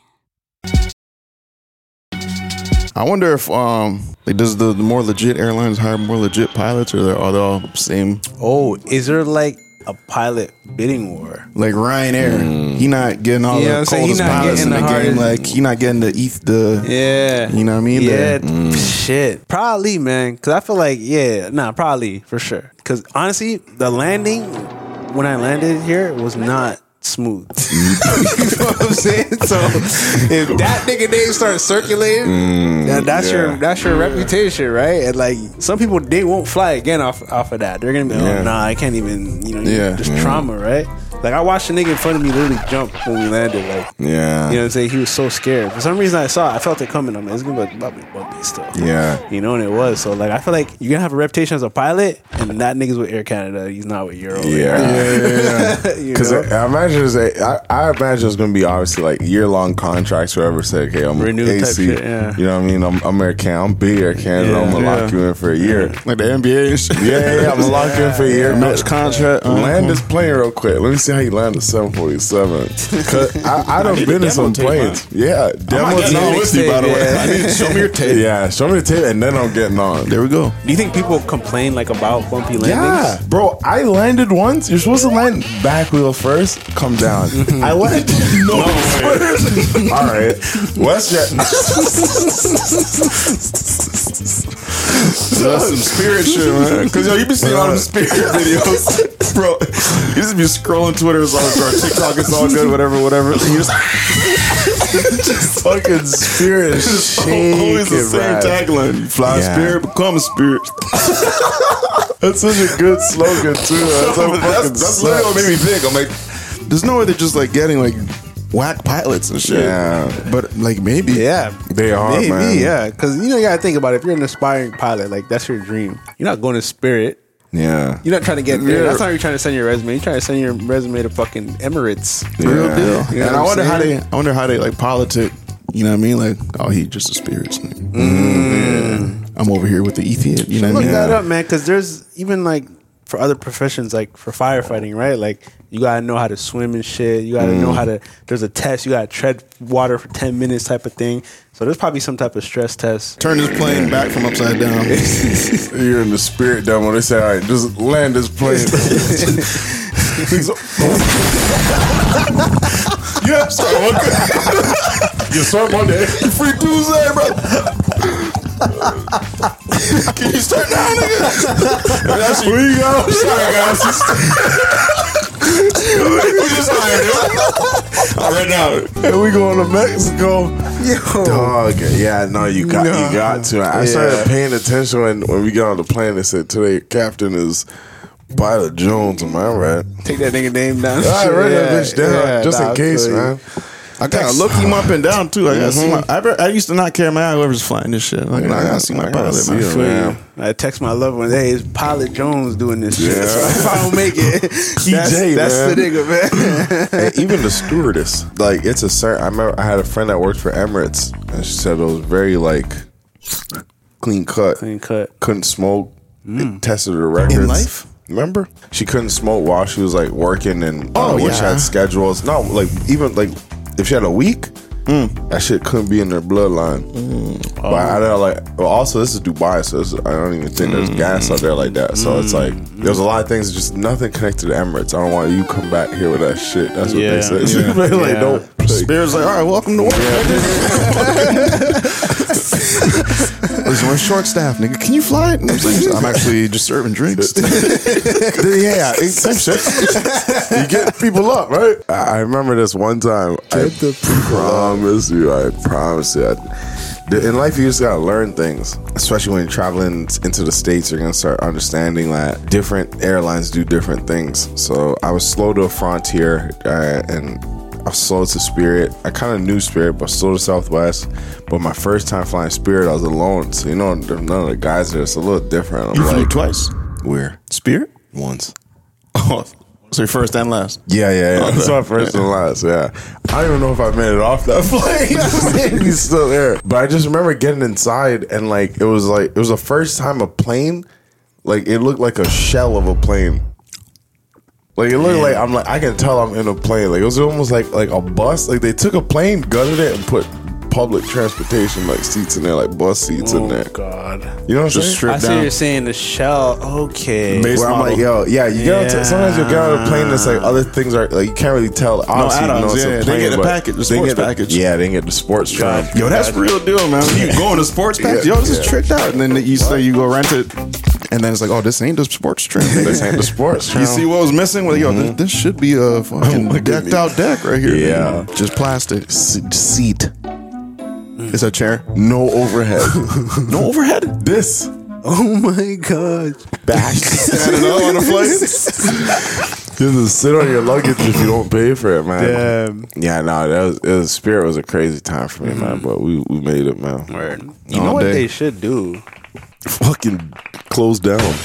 I wonder if like does the more legit airlines hire more legit pilots, or are they all the same? Oh, is there like a pilot bidding war? Like Ryanair, he not getting all You know what I'm the saying? He coldest not pilots in the getting the game. hardest- Like he not getting the Yeah. you know what I mean? Yeah, The- shit. Probably, man. Because I feel like, probably for sure. Because honestly, the landing when I landed here was not smooth. You know what I'm saying? So if that nigga name starts circulating, that's your reputation, right? And like some people, they won't fly again off of that. They're gonna be, oh nah, I can't even. Just trauma, right? Like I watched a nigga in front of me literally jump when we landed. Like, you know what I'm saying? He was so scared. For some reason, I felt it coming. I'm like, it's gonna be bumpy stuff. Yeah. You know, and it was. So like, I feel like you're gonna have a reputation as a pilot, and that nigga's with Air Canada. He's not with Euro. Yeah. Because know? I imagine I imagine it's gonna be obviously like year-long contracts. Whoever said, okay, I'm Renew type AC. shit, yeah. You know what I mean? I'm Air Canada. I'm big Air Canada. I'm gonna lock you in for a year. like the NBA and shit. Yeah, I'm gonna lock you in for a year. Max contract. Land this plane real quick. Let me see how you land a 747. Cause I done been in some planes. Yeah, demo getting on with you, by the way. I need show me your tape. Yeah, show me the tape, and then I'm getting on. There we go. Do you think people complain like about bumpy landings? Yeah, bro, I landed once. You're supposed to land back wheel first, come down. I landed nose first. All right, WestJet. That's some spirit shit, man. Cause yo, you be seeing all them spirit videos, bro. You just be scrolling Twitter, it's all or TikTok, it's all good, whatever. You just Fucking spirit shake. always the same tagline. You fly spirit, become a spirit. That's such a good slogan too. That's literally what made me think. I'm like, there's no way they're just like getting like whack pilots and shit. Yeah. But like maybe. Yeah, They are, maybe, man. yeah. Because you gotta think about it. If you're an aspiring pilot, like that's your dream. You're not going to Spirit. Yeah. You're not trying to get there. That's not how you're trying to send your resume. You're trying to send your resume to fucking Emirates. Real deal. You know And what I'm saying? I wonder how they like politic. You know what I mean? Like, oh, he just a spirits. I'm over here with the Ethiopia. You know what I Look mean? that up, man, because there's even like for other professions, like for firefighting, right? Like you gotta know how to swim and shit. You gotta know how to. There's a test. You gotta tread water for 10 minutes, type of thing. So there's probably some type of stress test. Turn this plane back from upside down. You're in the spirit demo. They say, all right, just land this plane. Yeah, sorry, one day. You start Monday. Free Tuesday, bro. Can you start now, nigga? Where you go? Sorry, guys. We just hired him. All right, now. And we going to Mexico. Yo. Dog, yeah, no, you got to. I started paying attention when we got on the plane. They said today, Captain is Pilot Jones. Am I right? Take that nigga name down. I write that bitch down just in case, man. I gotta look him up and down too. I gotta see my. I used to not care my eye whoever's flying this shit. Like, I gotta see my pilot, man. I text my loved ones, hey, it's Pilot Jones doing this shit. Yeah. So if I don't make it, that's the nigga, man. And even the stewardess, like it's a certain. I remember I had a friend that worked for Emirates, and she said it was very like clean cut. Couldn't smoke. It tested her records. In life? Remember? She couldn't smoke while she was like working, and when she had schedules. No, like even like if she had a week. That shit couldn't be in their bloodline. But I know, like, well, also this is Dubai, so I don't even think there's gas out there like that. So it's like there's a lot of things, just nothing connected to Emirates. I don't want you to come back here with that shit. That's what they said. Like, don't. Spirit's like, all right, welcome to work. Listen, we're short staff, nigga. Can you fly it? I'm actually just serving drinks. Yeah, same shit. You get people up, right? I remember this one time. I promise you. In life, you just gotta learn things, especially when you're traveling into the States. You're gonna start understanding that different airlines do different things. So I was slow to a Frontier, and I was slow to Spirit. I kind of knew Spirit, but slow to Southwest. But my first time flying Spirit, I was alone. So, you know, none of the guys there. It's a little different. You flew twice? Where? Spirit? Once. Oh, so your first and last? Yeah. That's my first and last, yeah. I don't even know if I made it off that plane. He's still there. But I just remember getting inside, and it was the first time a plane, like, it looked like a shell of a plane. Like, it looked like, I can tell I'm in a plane. Like, it was almost like a bus. Like, they took a plane, gutted it, and put public transportation, like, seats in there, like bus seats in there. Oh, God. You know what I'm Just saying? stripped I see down. you're saying the shell. Okay. Where I'm like, yo, yeah, you get onto, sometimes you'll get on a plane that's like other things are, like, you can't really tell. Obviously, add-ons, you know it's yeah. a They plane, get the but package, the sports package. Yeah, they get the sports trim. Yo, that's real deal, man. You go in the sports package, yo, this is tricked out. And then you say you go rent it, and then it's like, oh, this ain't the sports trim. This ain't the sports trim. You see what was missing? Well, yo, this should be a fucking decked out deck right here. Yeah. Man. Just plastic. Seat. It's a chair. No overhead. No overhead? This. Oh my God. Back. Standing up on a plane? Just sit on your luggage if you don't pay for it, man. Damn. Yeah, no, Spirit was a crazy time for me, man. But we made it, man. Word. You know what they should do? Fucking close down.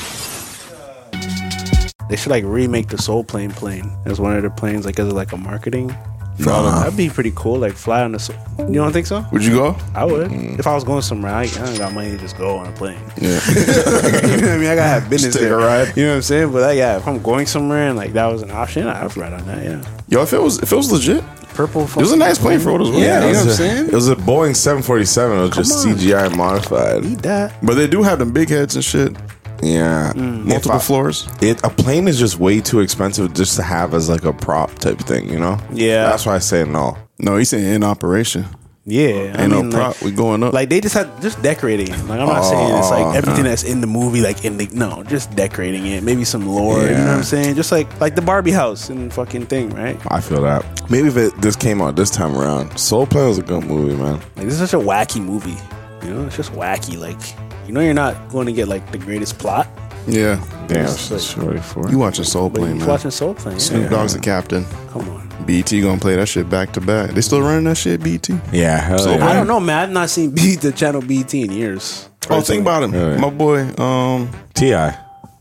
They should like remake the Soul Plane as one of their planes, like as like a marketing. Nah. That'd be pretty cool. Like fly on the Soul. You don't think so? Would you go? I would. If I was going somewhere, I don't got money to just go on a plane. Yeah. You know what I mean? I gotta have business. Just take there. a ride. You know what I'm saying? But yeah, if I'm going somewhere and like that was an option, I'd ride on that. Yeah. Yo, if it was legit, Purple. it was a nice plane for what it was. Yeah, you know what I'm It saying? was a Boeing 747. It was just on. CGI modified. Eat that. But they do have them big heads and shit. Yeah. Multiple floors. A plane is just way too expensive just to have as like a prop type thing, you know? Yeah. That's why I say no. No, he's saying in operation. Yeah, Ain't no prop. We going up. Like they just had just decorating it. Like I'm not saying it's like everything that's in the movie, like in the just decorating it. Maybe some lore. You know what I'm saying? Just like the Barbie house and fucking thing, right? I feel that. Maybe if this came out this time around. Soul Plane was a good movie, man. Like this is such a wacky movie. You know, it's just wacky. Like you're not going to get like the greatest plot. Yeah. Damn, It's it's like- shorty for it. You watching Soul But Plane, you man. watching Soul Plane. Snoop Yeah. Dogg's the captain. Come on. BT gonna play that shit back to back. They still running that shit, BT? Yeah, hell So yeah. I don't know, man. I've not seen the channel BT in years. Oh, think about him. Yeah. My boy, T.I.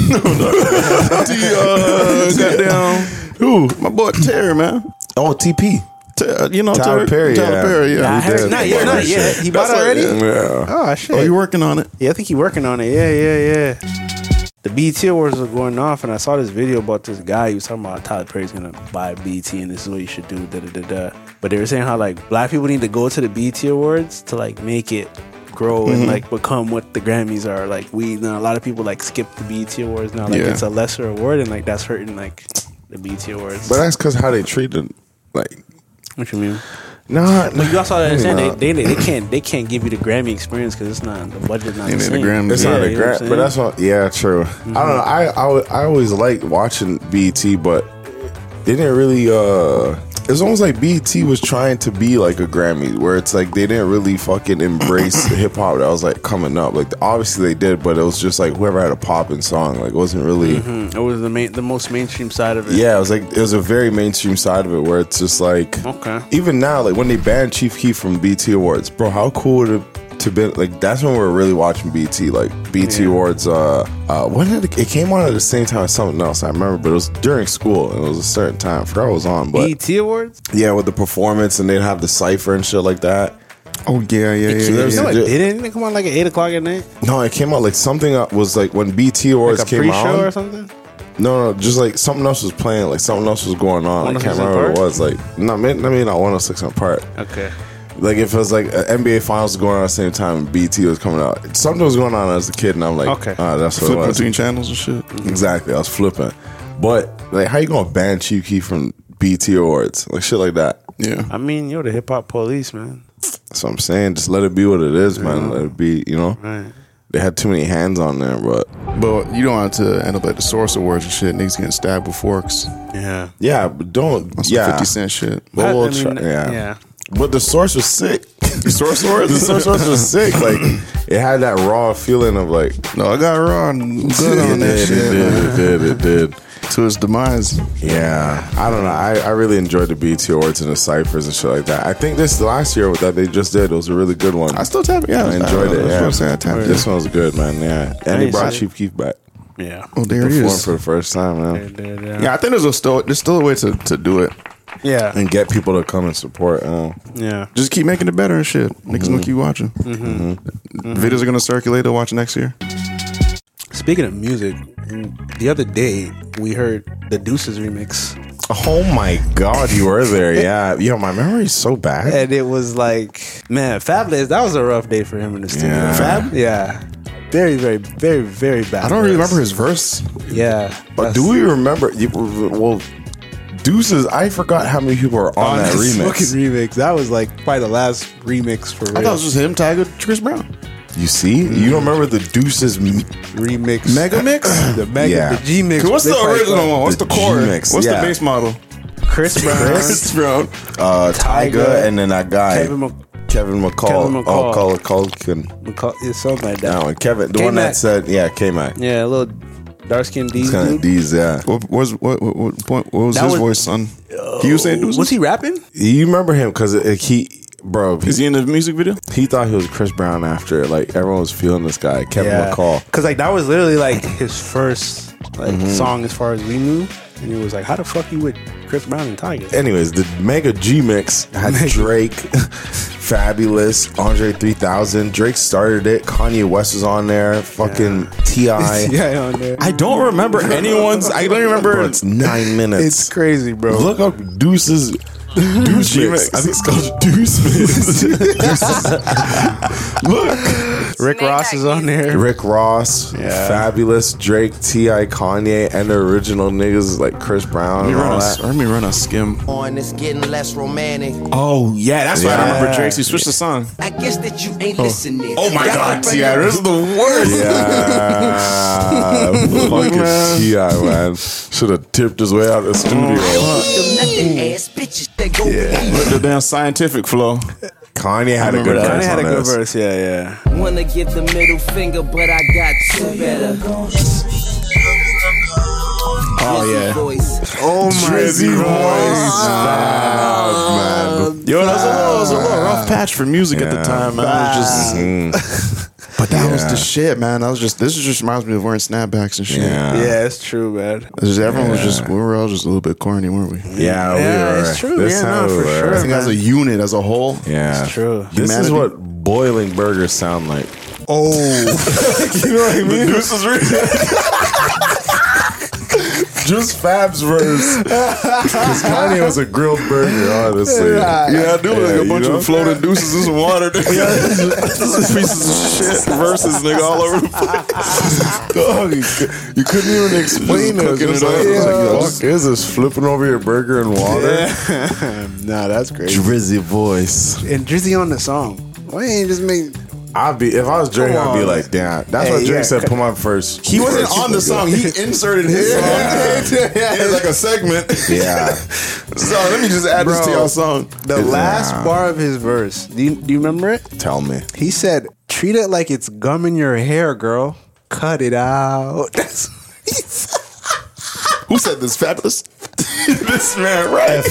Goddamn. Who? My boy Terry, man. Oh, TP. You know Tyler Perry. Tyler Perry, yeah. I heard, not yet. He bought it already? Yeah. Oh, shit. Oh, you working on it? Yeah, I think he's working on it. Yeah. The BET Awards are going off, and I saw this video about this guy. He was talking about Tyler Perry's going to buy BET, and this is what you should do, da-da-da-da. But they were saying how, like, black people need to go to the BET Awards to, like, make it grow and, like, become what the Grammys are. Like, a lot of people, like, skip the BET Awards now. Like, it's a lesser award, and, like, that's hurting, like, the BET Awards. But that's because how they treat it. Like, what you mean? Nah, but you also understand they can't give you the Grammy experience because it's not the budget. Not the same. It's not a Grammy, but that's what. Yeah, true. I don't know. I always liked watching BET, but they didn't really. It's almost like BET was trying to be like a Grammy, where it's like they didn't really fucking embrace hip hop that was like coming up. Like obviously they did, but it was just like whoever had a poppin' song. Like it wasn't really. It was the most mainstream side of it. Yeah, it was a very mainstream side of it where it's just like even now, like when they banned Chief Keef from BET Awards, bro, how cool would it to be like that's when we were really watching BET, like BET Awards. When did it came on at the same time as something else? I remember, but it was during school and it was a certain time. I forgot what was on, but BET Awards. Yeah, with the performance and they'd have the cipher and shit like that. Oh yeah. Didn't it come on like at 8 o'clock at night? No, it came out like something was like when BET Awards like a came pre-show out or something. No, just like something else was playing, like something else was going on. I can't remember what it was. Like, maybe not 106 and Park. Okay. Like if it was like NBA Finals going on at the same time and BT was coming out, something was going on as a kid, and I'm like, that's what flipping it was. Between channels and shit. Exactly, I was flipping. But like, how you gonna ban Chief Keef from BT Awards, like shit like that? Yeah, I mean, you're the hip hop police, man. That's what I'm saying. Just let it be what it is, man. Let it be, you know. Right. They had too many hands on there, but you don't have to end up at the Source Awards and shit. Niggas getting stabbed with forks. Yeah, but don't. On some 50 Cent shit. But yeah. But the Source was sick. The Source Awards? The Source Awards was sick. Like, it had that raw feeling of like, no, I got raw and good on that shit. It did. To his demise. Yeah. I don't know. I really enjoyed the BET Awards and the ciphers and shit like that. I think this last year that they just did was a really good one. I still tap it. Yeah, I enjoyed it. Yeah. This one was good, man. Yeah. And he brought Chief Keef back. Yeah. Oh, there it is. For the first time, man. Yeah, I think there's still a way to do it. Yeah. And get people to come and support. Yeah. Just keep making it better and shit. Niggas gonna keep watching. Videos are gonna circulate. They'll watch next year. Speaking of music, the other day we heard the Deuces remix. Oh my God, you were there. Yeah. Yo, my memory's so bad. And it was like, man, Fabolous, that was a rough day for him in the studio. Yeah. Fab? Yeah. Very, very, very, very bad. I don't really remember his verse. Yeah. But do we remember? Well, Deuces, I forgot how many people are on that remix. Fucking remix. That was like probably the last remix for real. I thought it was just him, Tiger, Chris Brown. You see? You don't remember the Deuces remix? Mega mix? The G mix. What's the original one? What's the core? G-mix, What's the base model? Chris Brown. Tyga, and then that guy. Kevin McCall. It's something like that. No, and Kevin, the one that said, K-Mac. Yeah, a little dark-skinned D's. Kind of D's, yeah. What was his voice, son? He was saying Deuces? Was he rapping? You remember him because is he in the music video? He thought he was Chris Brown after it. Like everyone was feeling this guy, Kevin McCall. Because like that was literally like his first song as far as we knew, and it was like, how the fuck you with Chris Brown and Tyga? Anyways, the Mega G mix had Drake, Fabulous, Andre 3000. Drake started it. Kanye West was on there. Fucking T.I. on there. I don't remember anyone's. I don't remember. Bro, it's 9 minutes. It's crazy, bro. Look up Deuces. Deuce mix. I think it's called Deuce mix. Look, Rick Ross is on there. Rick Ross, Fabulous, Drake, T.I., Kanye, and the original niggas like Chris Brown. Let me run a skim. On it's getting less romantic. Oh yeah, that's why I remember Drake. He switched the song. I guess that you ain't listening. Oh my God, T.I., this is the worst. Yeah, fucking T.I., man. Should have tipped his way out of the studio. With the damn scientific flow. Kanye had a good verse. Kanye had a good verse, yeah. Wanna give the middle finger, but I got two better. Oh yeah. Oh my Drizzy voice. Man. Yo, that's a little rough patch for music at the time, man. It was just, but that was the shit, man. This just reminds me of wearing snapbacks and shit. Yeah, it's true, man. Everyone was just, we were all just a little bit corny, weren't we? Yeah, we were. It's true. This Yeah, no, for sure. I think as a unit, as a whole. Yeah, It's true. This is what boiling burgers sound like. Oh, You know what I mean? Just Fab's verse. Because Kanye was a grilled burger, honestly. Yeah, I do like a bunch of floating deuces in some water. Pieces of shit verses, nigga, all over the place. Dog, you couldn't even explain it. Cooking Just it up. like, It's like, yo, what the fuck is this? Flipping over your burger in water? nah, that's crazy. Drizzy voice. And Drizzy on the song. Why ain't just make? If I was Drake, I'd be like, damn. That's what Drake said. Put my first. He wasn't on the song. He inserted his song. It's like a segment. Yeah. So let me just add this to y'all song. The last bar of his verse. Do you remember it? Tell me. He said, "Treat it like it's gum in your hair, girl. Cut it out." Who said this? Fabulous. This man, right?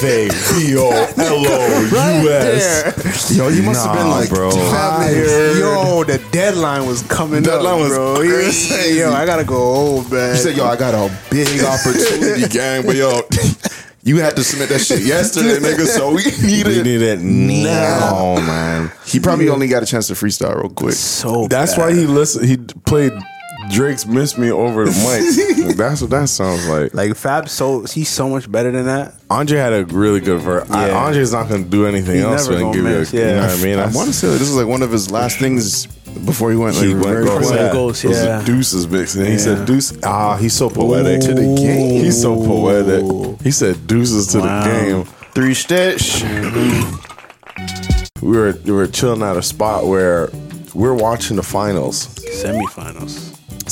FABOLOUS. Yo, you must have been like, bro. Yo, the deadline was coming up, bro. He was saying, yo, I gotta go home, man. You said, yo, I got a big opportunity, gang, but yo, you had to submit that shit yesterday, nigga, so we need it now, man. He probably only got a chance to freestyle real quick. That's why he played Drake's "Miss Me" over the mic. That's what that sounds like. Like Fab, he's so much better than that. Andre had a really good verse. Yeah. Andre's not going to do anything else and give you. You know what I mean? I want to say that this was like one of his last things before he went. Like, Ghost, It was a Deuces mix, and he said Deuce. He's so poetic to the game. He's so poetic. He said Deuces to the game. 3 stitch. We were chilling at a spot where we're watching the finals, Semifinals.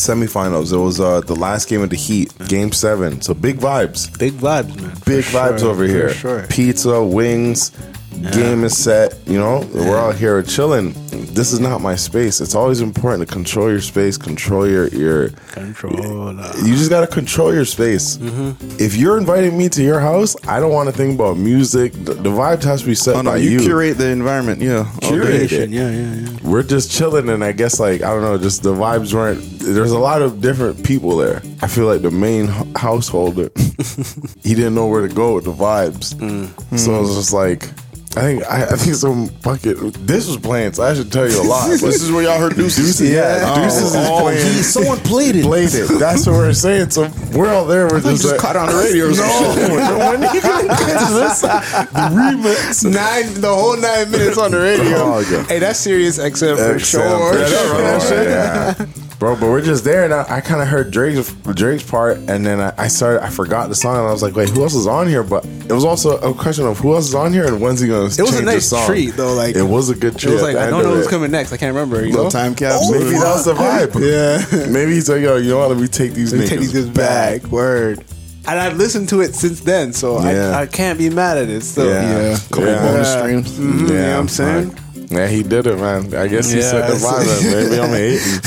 It was the last game of the Heat, Game 7. So big vibes, man. big vibes over here. Sure. Pizza, wings. Game is set. You know, we're out here chilling. This is not my space. It's always important to control your space, control your Control. You just gotta control your space. If you're inviting me to your house, I don't want to think about music. The vibe has to be set by you. You curate the environment, Curate it. Yeah. We're just chilling, and I guess like I don't know, just the vibes weren't. There's a lot of different people there. I feel like the main householder, he didn't know where to go with the vibes, so it was just like. I think some fucking this was playing, so I should tell you a lot. This is where y'all heard Deuces. Deuces is playing. Someone played it. That's what we're saying. So we're all there. We're just like, caught on the radio. Or some shit. When are you gonna get to this? The remix, the whole 9 minutes on the radio. Oh, yeah. Hey, that's Sirius XM for sure. Yeah. Bro, but we're just there, and I kind of heard Drake's part, and then I forgot the song, and I was like, wait, who else is on here? But it was also a question of who else is on here, and when's he gonna change the song? It was a nice treat, though. Like it was a good treat. It was like I don't know who's coming next. I can't remember. You know, time capsule. Maybe that was the vibe. Yeah. Maybe he's like, yo, you know what? Let me take these niggas back. Word. And I've listened to it since then, so I can't be mad at it. So Couple bonus streams. Mm-hmm. You know what I'm saying? Yeah, he did it, man. I guess he set the vibe. Maybe I'm hating.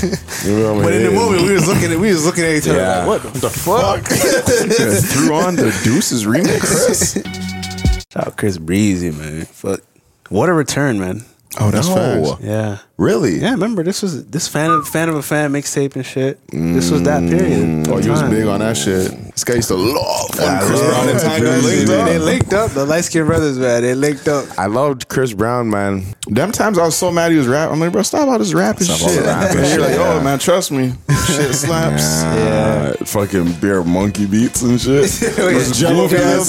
But in the moment, we was looking at each other like, what the fuck? Threw on the Deuces remix. Shout out Chris Breezy, man. Fuck. What a return, man. Oh, that's facts. Yeah. Really? Yeah, remember this was fan of a fan mixtape and shit. This was that period. Oh, you was big on that shit. This guy used to love Chris Brown and Tyler linked up. They linked up. The light skinned brothers, man. They linked up. I loved Chris Brown, man. Them times I was so mad he was rapping. I'm like, bro, stop all this rapping shit. And you're like, oh man, trust me, shit slaps. Yeah. Fucking beer monkey beats and shit. Jello beats.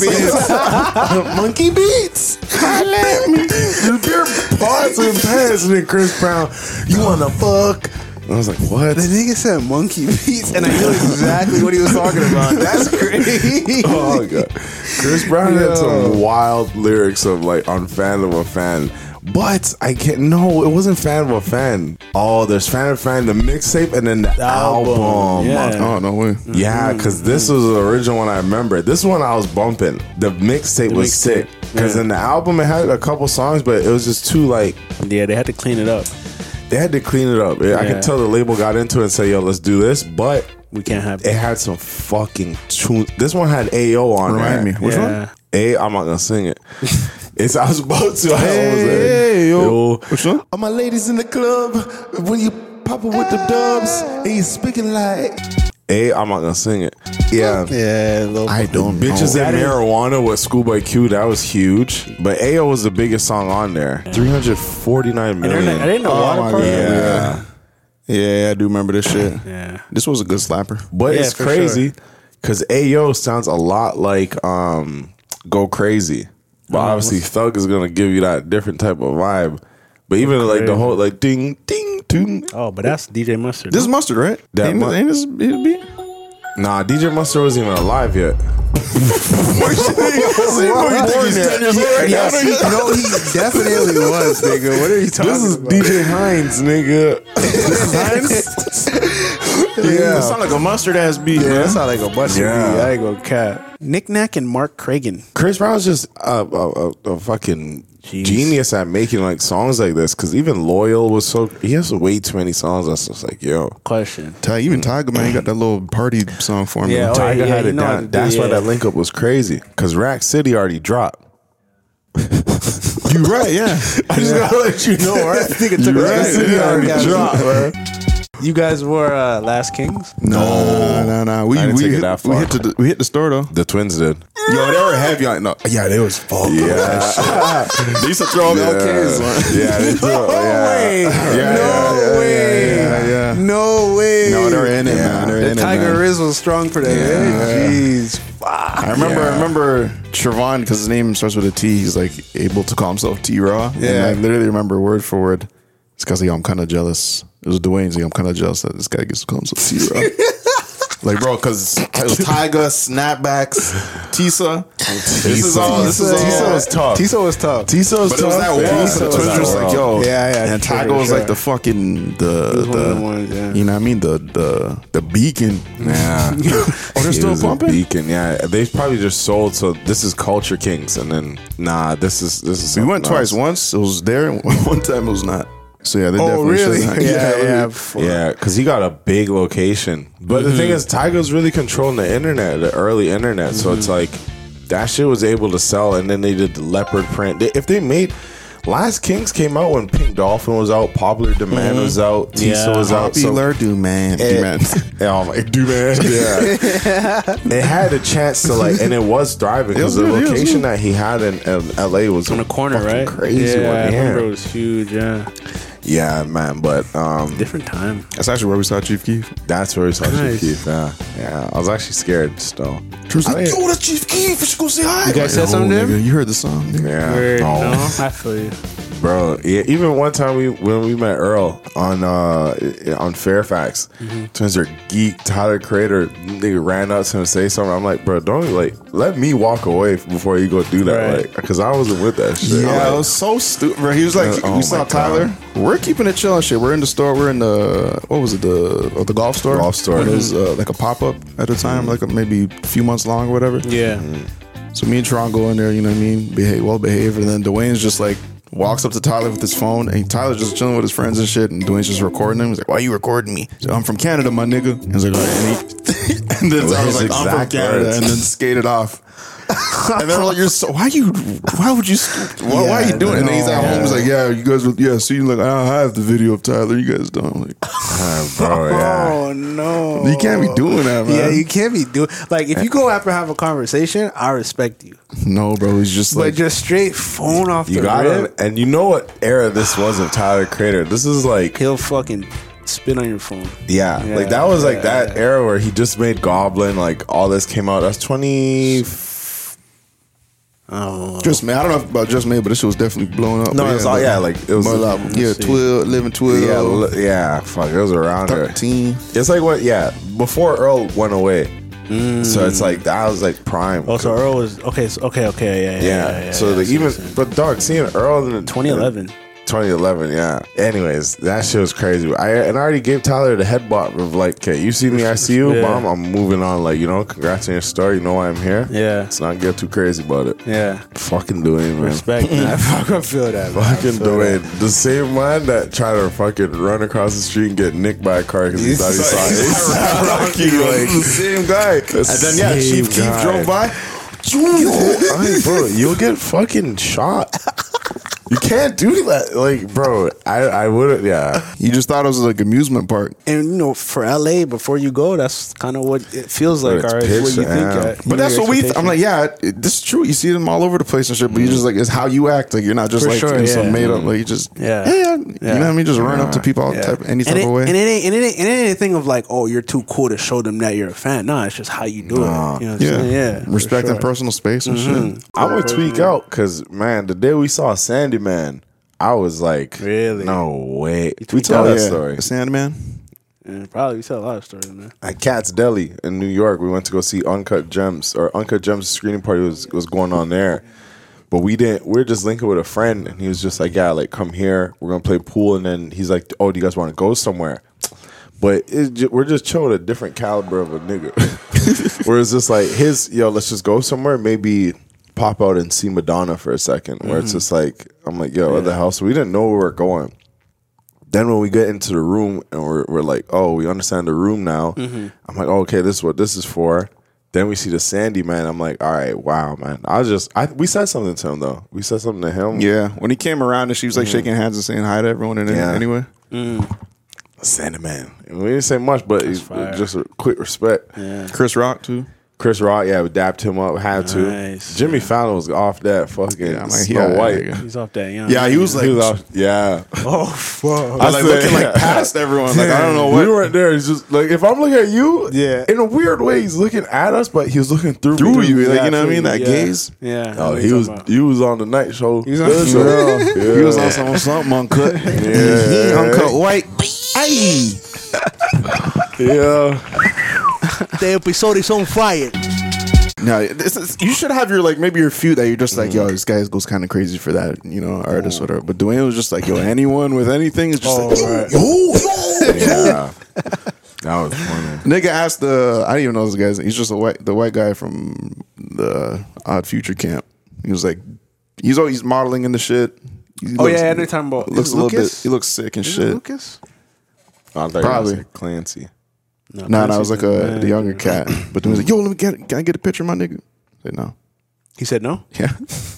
Monkey beats. Holla at me. The beer pots and pants. And then Chris Brown, you wanna fuck? I was like, what? The nigga said monkey beats, and I knew exactly what he was talking about. That's crazy. Oh god, Chris Brown had some wild lyrics of like on Fan of a Fan. But I can't. No, it wasn't Fan of a Fan. Oh, there's Fan of a Fan, the mixtape, and then the album. Yeah. Oh no way. Yeah, because this was the original one I remember. This one I was bumping. The mixtape was sick. Because in the album it had a couple songs, but it was just too like. Yeah, they had to clean it up. They had to clean it up. I could tell the label got into it and say, yo, let's do this, but we can't have it. Had some fucking tunes. This one had AO on it. Remind me. Which one? I'm not gonna sing it. I was about to. Hey, yo. Which one? All my ladies in the club, when you pop up with the dubs, and you speaking like. Hey, I'm not gonna sing it. Yeah. I don't know. Bitches and Marijuana with Schoolboy Q, that was huge. But Ayo was the biggest song on there. 349 million. I didn't know water part. Yeah, I do remember this shit. Yeah. This was a good slapper. But it's crazy because Ayo sounds a lot like Go Crazy. But obviously Thug is gonna give you that different type of vibe. But even like the whole like ding ding ding. Oh, but that's DJ Mustard. This is Mustard, right? That ain't this beat? Nah, DJ Mustard wasn't even alive yet. No, he definitely was, nigga. What are you talking about? This is DJ Hines, nigga. This is Hines? Yeah. It sound like a mustard ass beat, Yeah, man. that sound like a mustard beat. I ain't gonna cap. Nick Nack and Mark Cragen. Chris Brown's just a fucking genius at making like songs like this. Because even Loyal was he has way too many songs. That's just like, yo. Question. Even Tiger, man, he got that little party song for me. Yeah, Tiger had it know how to down. do That's why it. that link up was crazy. Because Rack City already dropped. You right, yeah. I just gotta let you know, right? Rack City already dropped, man. You guys wore Last Kings? No. We I didn't take it that far. We hit the store though. The Twins did. Yo, they were heavy on. No, yeah, they was fucked. Yeah. They used to throw them LKs. Yeah, they threw it. Yeah. No way. No, they're in it, man. They're in it, Tiger man. Riz was strong for that. Jeez. I remember Trevon, because his name starts with a T. He's like able to call himself T-Raw. Yeah. And I literally remember word for word. It's because I'm kind of jealous. It was Dwayne's like, I'm kind of jealous that this guy gets to call himself T-Raw. Like, bro, because it was Tyga, Snapbacks, Tisa. Tisa was tough. Tisa was tough. Tisa was tough. But it was that wall. So the Twins was like, yo. Yeah. And Tyga was like the fucking, the ones, yeah. you know what I mean? The beacon. Yeah. Oh, they're still pumping? Beacon, yeah. They probably just sold, so this is Culture Kings. And then, this is We went something twice. else. Once it was there, one time it was not. So yeah, they definitely really? should. Yeah, because he got a big location. But the thing is, Tyga's really controlling the internet, the early internet. So it's like, that shit was able to sell. And then they did the leopard print. If they made... Last Kings came out when Pink Dolphin was out, Popular Demand was out, Tisa was out. Popular Demand. Oh my Demand. Yeah. It had a chance to like, and it was thriving because the location that he had in LA was on the corner, right? Crazy one. I remember it was huge. Yeah, man. But different time. That's actually where we saw Chief Keef. That's where we saw Chief Keef. Yeah. I was actually scared still. She was like, yo, that's Chief Keef. We should go say hi. You guys said something to him? You heard the song, nigga. Yeah. No, I feel you. Bro, yeah, even one time when we met Earl on Fairfax, Twins are geek, Tyler Creator, they ran up to him and say something. I'm like, bro, don't let me walk away before you go do that, Right. because I wasn't with that shit. Yeah, it was so stupid, bro. He was like, Oh we saw my Tyler. God. We're keeping it chill and shit. We're in the store. We're in the, what was it, the golf store? Golf store. It was like a pop-up at the time, like maybe a few months long or whatever. Yeah. So me and Tron go in there, you know what I mean? Well behaved. And then Dwayne's just like, walks up to Tyler with his phone, and Tyler's just chilling with his friends and shit, and Dwayne's just recording him. He's like, why are you recording me? He's like, I'm from Canada, my nigga. And he's like, all right. And then I was like, I'm from Canada, and then skated off. And then we're like, why are you doing it? And then he's at home, he's like, yeah, you guys, so you like, I have the video of Tyler, you guys don't. I'm like, bro, yeah. Oh no, you can't be doing that, man. Yeah, you can't be doing like if you go after have a conversation, I respect you. No, bro, he's just like, But just straight phone off You the got rip, him, and you know what era this was of Tyler Creator? This is like, he'll fucking spit on your phone. yeah, like that was like that era where he just made Goblin, like all this came out. That's 20. Oh, Just Made. I don't know about Just Made, but this shit was definitely blowing up. No, But it's all, yeah, like it was. More like, yeah, 12, living 12. Yeah, fuck, it was around there. 13. It's like what? Yeah, before Earl went away. So it's like that was like prime. Oh, so Earl was okay. So, okay, yeah. So like even, but dog, seeing Earl in 2011. 2011, yeah. Anyways, that shit was crazy. I already gave Tyler the head bop of like, okay, you see me, I see you, Yeah. bomb. I'm moving on. Like, you know, congrats on your story. You know why I'm here. Yeah. Let's not get too crazy about it. Yeah. Fucking Dwayne, man. Respect, man. I fucking feel that. Man. Fucking Dwayne. The same man that tried to fucking run across the street and get nicked by a car because he thought he saw A$AP Rocky. Like, the same guy. And then, yeah, Chief Keef drove by. Bro, you'll get fucking shot. You can't do that. Like, bro, I wouldn't, yeah. You just thought it was like amusement park. And you know, for LA, before you go, that's kind of what it feels like. But it's Already, what pitch, you think. yeah. But that's what I'm like, yeah, this is true. You see them all over the place and shit, but you just like, it's how you act. Like, you're not just For like sure, in some yeah. made up, like, you just, Yeah. you know what I mean? Just run up to people all any type of way. And it ain't anything of like, oh, you're too cool to show them that you're a fan. No, it's just how you do it. You know what I'm saying? Yeah. Respecting personal space and shit. I would tweak out because, man, the day we saw Sandy Man, I was like, Really? No way. We tell that story. Sandman. Yeah, probably. We tell a lot of stories, man. At Cat's Deli in New York, we went to go see Uncut Gems, or Uncut Gems screening party was going on there. But we didn't. We were just linking with a friend, and he was just like, "Yeah, like come here. We're gonna play pool." And then he's like, "Oh, do you guys want to go somewhere?" But we're just chilling with a different caliber of a nigga. Where it's just like let's just go somewhere. Maybe pop out and see Madonna for a second. Where it's just like, I'm like, yo, what the hell? So we didn't know where we were going. Then when we get into the room and we're like, oh, we understand the room now. I'm like, oh, okay, this is what this is for. Then we see the Sandy Man. I'm like, all right, wow, man. We said something to him though. We said something to him. Yeah, when he came around and she was like shaking hands and saying hi to everyone. And anyway, Sandy Man. We didn't say much, but just a quick respect. Yeah. Chris Rock too. Chris Rock, yeah, we dapped him up, had to. Jimmy Fallon was off that fucking Snow White. He's off that young. Yeah, he was like, off, yeah. Oh fuck! I was like looking like past everyone. Like I don't know what. We weren't there. It's just like if I'm looking at you, in a weird way, he's looking at us, but he was looking through you. Like, you know what I mean? That gaze. Yeah. Oh, he was on the night show. He was on, he was on something uncut. Yeah, uncut white. Ay. Yeah. The episode is on fire. No, you should have your like maybe your few that you're just like, yo, this guy goes kind of crazy for that, you know, artist, whatever. But Dwayne was just like, yo, anyone with anything is just like, Yeah. That was funny. Nigga asked I didn't even know this guy's. He's just the white guy from the Odd Future camp. He was like, he's always modeling in the shit. They're talking about looks a little bit. He looks sick and shit. Lucas? I thought Probably. you were Clancy. No, it was like the younger cat. But then he was like, yo, can I get a picture of my nigga? I said no. He said no? Yeah.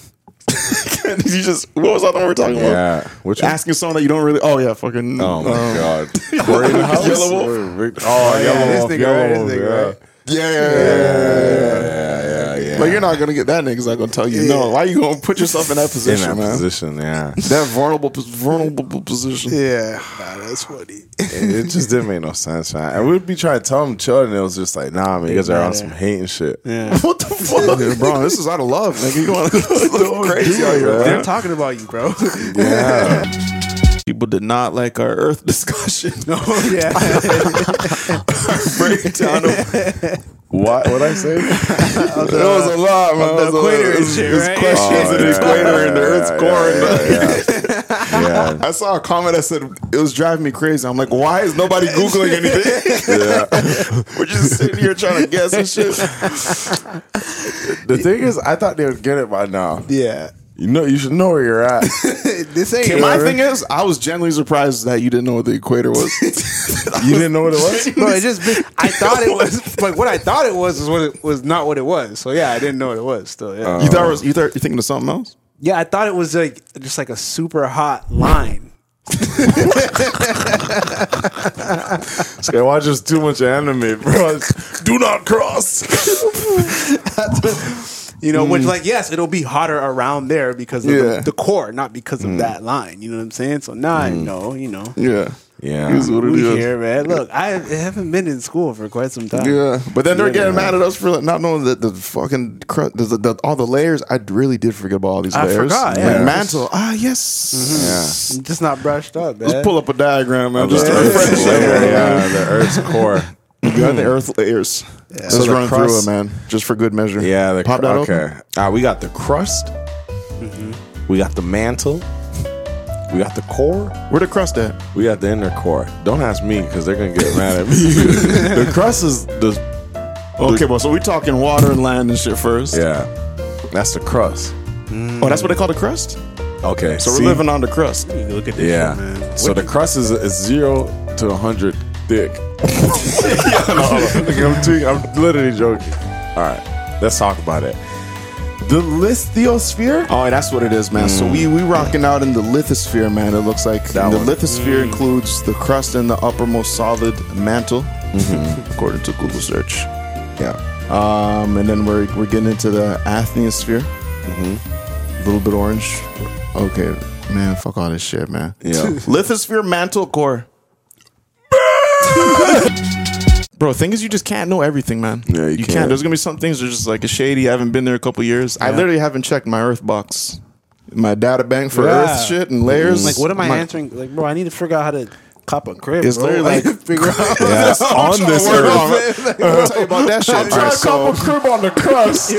You just, what was that one we were talking about? Yeah. Which asking someone that you don't really, oh yeah, fucking. Oh my God. Corey in the house? Yellow Wolf? Oh, Yellow Wolf. Yeah. Like, you're not going to get that nigga's not going to tell you no. Why you going to put yourself in that position, in that man? position, yeah. That vulnerable position. Yeah. Nah, that's funny. It just didn't make no sense, man. And we'd be trying to tell him chill, and it was just like, nah, man, you guys are on some hating shit. Yeah. What the fuck? Yeah, bro, this is out of love, nigga. You want to look crazy out here, They're man. talking about you, bro. Yeah. People did not like our Earth discussion. Oh, yeah. Breakdown of What'd I say? It was a lot, man. The equator and shit, right? Questions in the equator and the Earth's core. Yeah. I saw a comment that said it was driving me crazy. I'm like, why is nobody Googling anything? We're just sitting here trying to guess and shit. The thing is, I thought they would get it by now. Yeah. You should know where you're at. This ain't My thing is, I was genuinely surprised that you didn't know what the equator was. You didn't know what it was? Bro, I thought it was, like, what I thought it was what it was not what it was. So yeah, I didn't know what it was still. Yeah. You thinking of something else? Yeah, I thought it was like just like a super hot line. I watch just too much anime, bro. Do not cross. You know, which like, yes, it'll be hotter around there because of the core, not because of that line. You know what I'm saying? So now I know, you know. Yeah. Yeah. Here's what it We is. here, man. Look, I haven't been in school for quite some time. Yeah, but then they're getting mad at us for not knowing that the fucking all the layers. I really did forget about all these layers. I forgot, Like yeah. mantle. Yes. I'm just not brushed up, man. Let's pull up a diagram, man. Just to Earth's refresh layer, everyone. yeah, the Earth's core. You got the Earth layers. Let's So the run crust- through it, man, just for good measure. Yeah, the Pop that okay. We got the crust. We got the mantle. We got the core. Where the crust at? We got the inner core. Don't ask me because they're gonna get mad at me. The crust is the Okay, well, so we talking water and land and shit first. yeah. That's the crust. Oh, that's what they call the crust. Okay, So see? we're living on the crust. You look at this Yeah. shit, man. So the crust is 0 to 100 thick. I'm literally joking. All right, let's talk about it. The lithosphere? Oh, that's what it is, man. So we rocking out in the lithosphere, man. It looks like the lithosphere includes the crust and the uppermost solid mantle, according to Google search. Yeah. And then we're getting into the asthenosphere. A little bit orange. Okay, man. Fuck all this shit, man. Yeah. Lithosphere, mantle, core. Bro, thing is, you just can't know everything, man. Yeah, you can't. There's gonna be some things that are just like a shady. I haven't been there a couple years. I literally haven't checked my Earth box, my data bank for Earth shit and layers. Like, what am I answering? Like, bro, I need to figure out how to cop a crib. It's bro. literally like figure out. That's on this Earth. I'll tell you about that shit. I'm trying to cop a crib on the crust.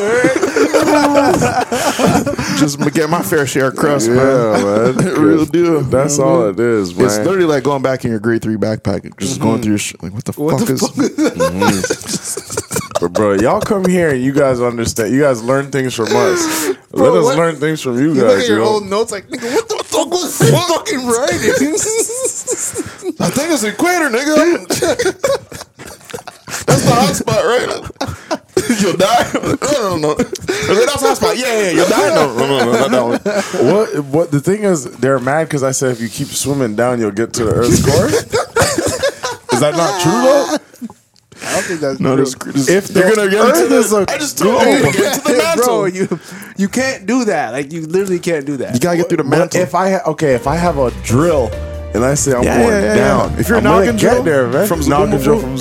Just get my fair share of crust, man. man. Real deal. That's all it is, man. It's literally like going back in your grade 3 backpack, just going through your shit. Like, what the fuck is? But bro, y'all come here and you guys understand. You guys learn things from us. Let us learn things from you guys. Look at your old notes, like, nigga, what the fuck was fucking writing? I think it's equator, nigga. That's the hot spot, right? You'll die. No. That's hot spot. Yeah, you'll die. No, not that one. What? The thing is, they're mad because I said if you keep swimming down, you'll get to the Earth's core. Is that not true though? I don't think that's true. If they're gonna get into this, I just told you to get to the mantle. Bro, you can't do that. Like, you literally can't do that. You gotta get through the mantle. If I have a drill and I say I'm going down, if you're I'm knocking get there, man. from knocking drill from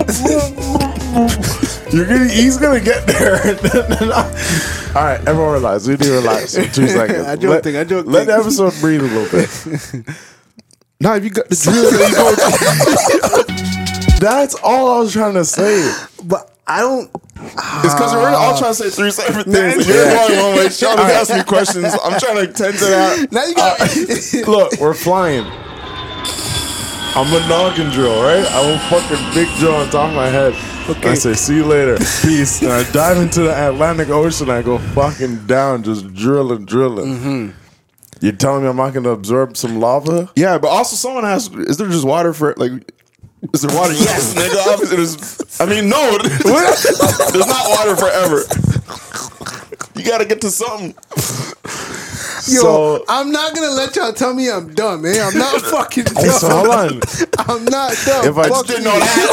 he's gonna get there. All right, everyone relax. We need to relax for 2 seconds. I joke. Let the episode breathe a little bit. Now, if you got the drill, then you go. That's all I was trying to say. But I don't. It's because we're all trying to say 3 separate things. You're going one way. Sean is asking me questions. I'm trying to tend to that. Now you got. Look, we're flying. I'm a noggin drill, right? I will fucking big drill on top of my head. Okay. I say, see you later. Peace. And I dive into the Atlantic Ocean. I go fucking down, just drilling. You're telling me I'm not going to absorb some lava? Yeah, but also someone asked, is there just water for, like, is there water? Yes, nigga. Obviously, there's, I mean, no. There's not water forever. You got to get to something. Yo, I'm not going to let y'all tell me I'm dumb, man. I'm not fucking dumb. Hey, so hold on. I'm not dumb. If I just didn't know that.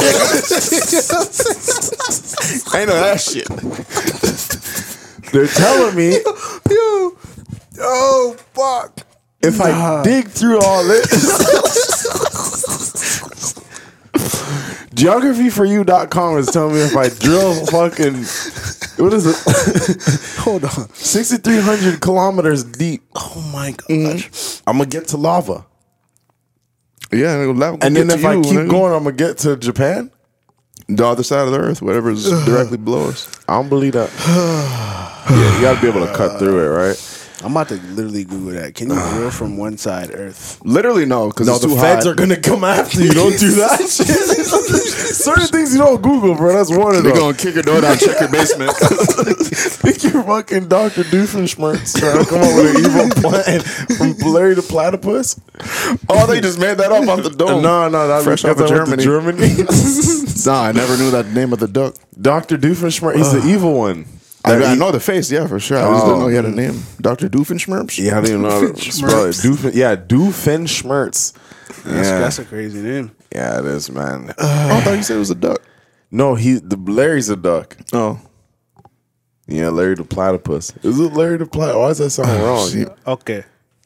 I ain't know that shit. They're telling me. Yo. Oh, fuck. If I dig through all this. Geographyforyou.com is telling me if I drill fucking. What is it? Hold on. 6,300 kilometers deep. Oh, my gosh. I'm going to get to lava. Yeah, and then if I keep going, I'm going to get to Japan? The other side of the earth, whatever is directly below us. I don't believe that. Yeah, you got to be able to cut through it, right? I'm about to literally Google that. Can you drill from one side Earth? Literally no, because the feds are gonna come after you. Don't do that shit. Certain things you don't Google, bro. That's one of them. They're gonna kick your door down, check your basement. Think you're fucking Dr. Doofenshmirtz trying to come up with an evil plan from Larry the Platypus? Oh, they just made that up off the dome. No, that's fresh off of Germany. Nah, I never knew that name of the duck. Dr. Doofenshmirtz. He's the evil one. I know the face, yeah, for sure. I just didn't know he had a name. Dr. Doofenshmirtz? Yeah, I didn't even know how to spell it. Doofenshmirtz. That's a crazy name. Yeah, it is, man. I thought you said it was a duck. No, Larry's a duck. Oh. Yeah, Larry the Platypus. Is it Larry the Platypus? Why does that sound wrong? Okay.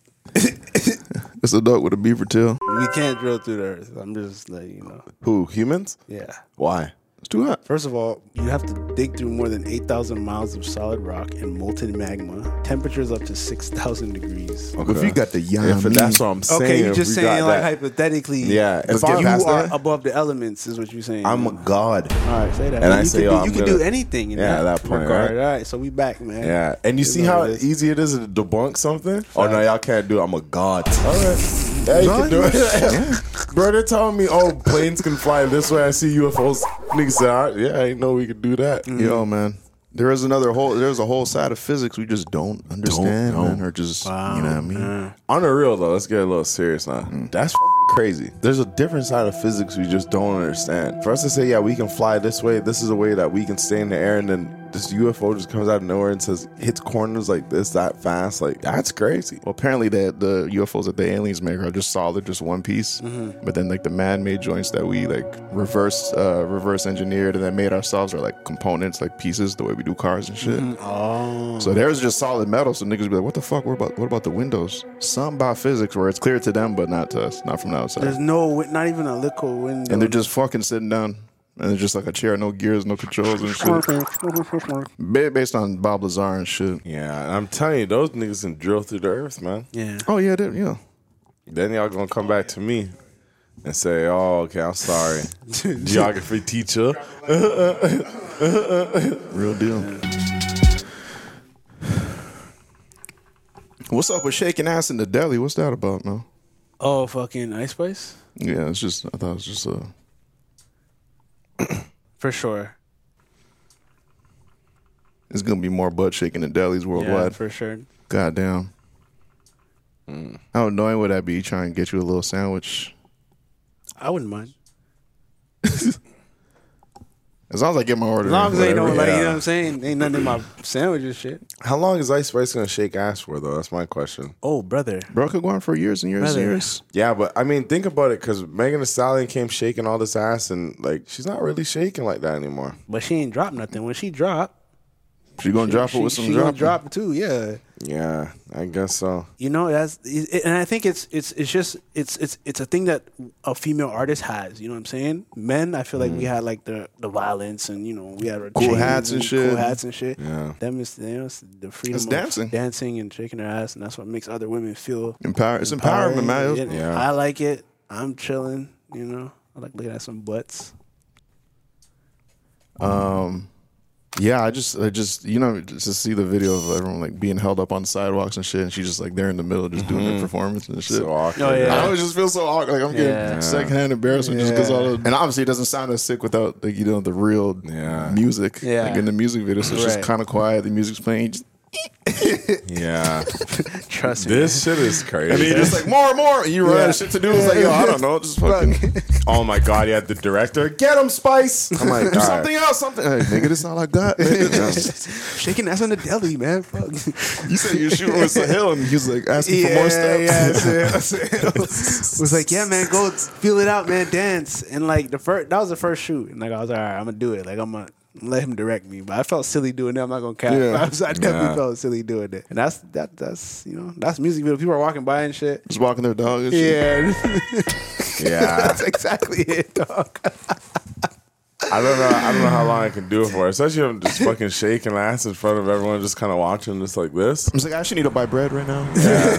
It's a duck with a beaver tail. We can't drill through the earth. I'm just letting you know. Who? Humans? Yeah. Why? It's too hot. First of all, you have to dig through more than 8,000 miles of solid rock and molten magma. Temperatures up to 6,000 degrees. Okay. If you got the that's what I'm saying. Okay, you're just saying like hypothetically. Yeah, if you are above the elements, is what you're saying. I'm a god. All right, say that. And I say, you can do anything. At that point, regard. right? All right, so we back, man. Yeah, and you see how easy it is to debunk something? Oh no, y'all can't do it. I'm a god. All right. Yeah, you can do it. Yeah. Bro, they're telling me, planes can fly this way. I see UFOs. Niggas say, I didn't know we could do that. Yo, man. There's a whole side of physics we just don't understand, man, or just, you know what I mean? On the real, though, let's get a little serious now. That's crazy. There's a different side of physics we just don't understand. For us to say, yeah, we can fly this way, this is a way that we can stay in the air, and then this UFO just comes out of nowhere and says hits corners like this that fast. Like that's crazy. Well, apparently the UFOs that the aliens make are just solid, just one piece. But then like the man-made joints that we like reverse engineered and then made ourselves are like components, like pieces, the way we do cars and shit. Oh, So theirs is just solid metal. So niggas be like, what the fuck? What about the windows? Something about physics where it's clear to them, but not to us, not from the outside. there's not even a liquid window. And they're just fucking sitting down. And it's just like a chair, no gears, no controls and shit. Based on Bob Lazar and shit. Yeah, and I'm telling you, those niggas can drill through the earth, man. Yeah. Oh yeah, yeah. Then y'all gonna come back to me and say, "Oh, okay, I'm sorry, geography teacher." Real deal. What's up with shaking ass in the deli? What's that about, man? Oh, fucking Ice Spice? Yeah, I thought it was just For sure. It's gonna be more butt shaking in delis worldwide. Yeah, for sure. Goddamn. How annoying would that be trying to get you a little sandwich? I wouldn't mind. As long as I get my order. As long as they don't, like, Yeah. you know what I'm saying? Ain't nothing in my sandwich and shit. How long is Ice Spice gonna shake ass for, though? That's my question. Oh, brother. Bro, it could go on for years and years and years. Yeah, but I mean, think about it, because Megan Thee Stallion came shaking all this ass, and like she's not really shaking like that anymore. But she ain't dropped nothing. When she dropped, She gonna drop it with some she drop. gonna drop it too, yeah. Yeah, I guess so. You know, and I think it's a thing that a female artist has. You know what I'm saying? Men, I feel like we had like the violence, and you know we had our Cool chains hats and shit. cool hats and shit. Yeah. Them is, you know, it's the freedom It's of dancing and shaking their ass, and that's what makes other women feel It's empowerment, man. Yeah. I like it. I'm chilling. You know, I like looking at some butts. Yeah, I just you know, just to see the video of everyone like being held up on sidewalks and shit, and she's just like there in the middle just doing her performance and shit. So awkward. Oh, yeah. I always just feel so awkward. Like I'm getting secondhand embarrassment just because all of, and obviously it doesn't sound as sick without like, you know, the real music. Yeah. Like in the music video, so it's just kind of quiet. The music's playing. Just, Yeah. Trust me. This shit is crazy. and then you're just like more. You run out of shit to do. It's like, yo, I don't know, just fucking Oh my god, you had the director. Get him, Spice. I'm like, do something else. Something. Hey, nigga, this not like that. Shaking ass on the deli, man. Fuck. You said you're shooting with Sahil, and he's like asking for more steps. Yeah, that's it. Was like, yeah, man, go feel it out, man, dance. And like that was the first shoot, and like I was like, all right, I'm gonna do it. Like I'm gonna let him direct me, but I felt silly doing that. I'm not gonna cap. Yeah. I definitely felt silly doing it, and that's you know that's music video. People are walking by and shit. Just walking their dog and shit. Yeah, Yeah. that's exactly it, dog. I don't know how long I can do it for. Especially if I'm just fucking shaking ass in front of everyone, just kind of watching this like this. I'm just like, I actually need to buy bread right now.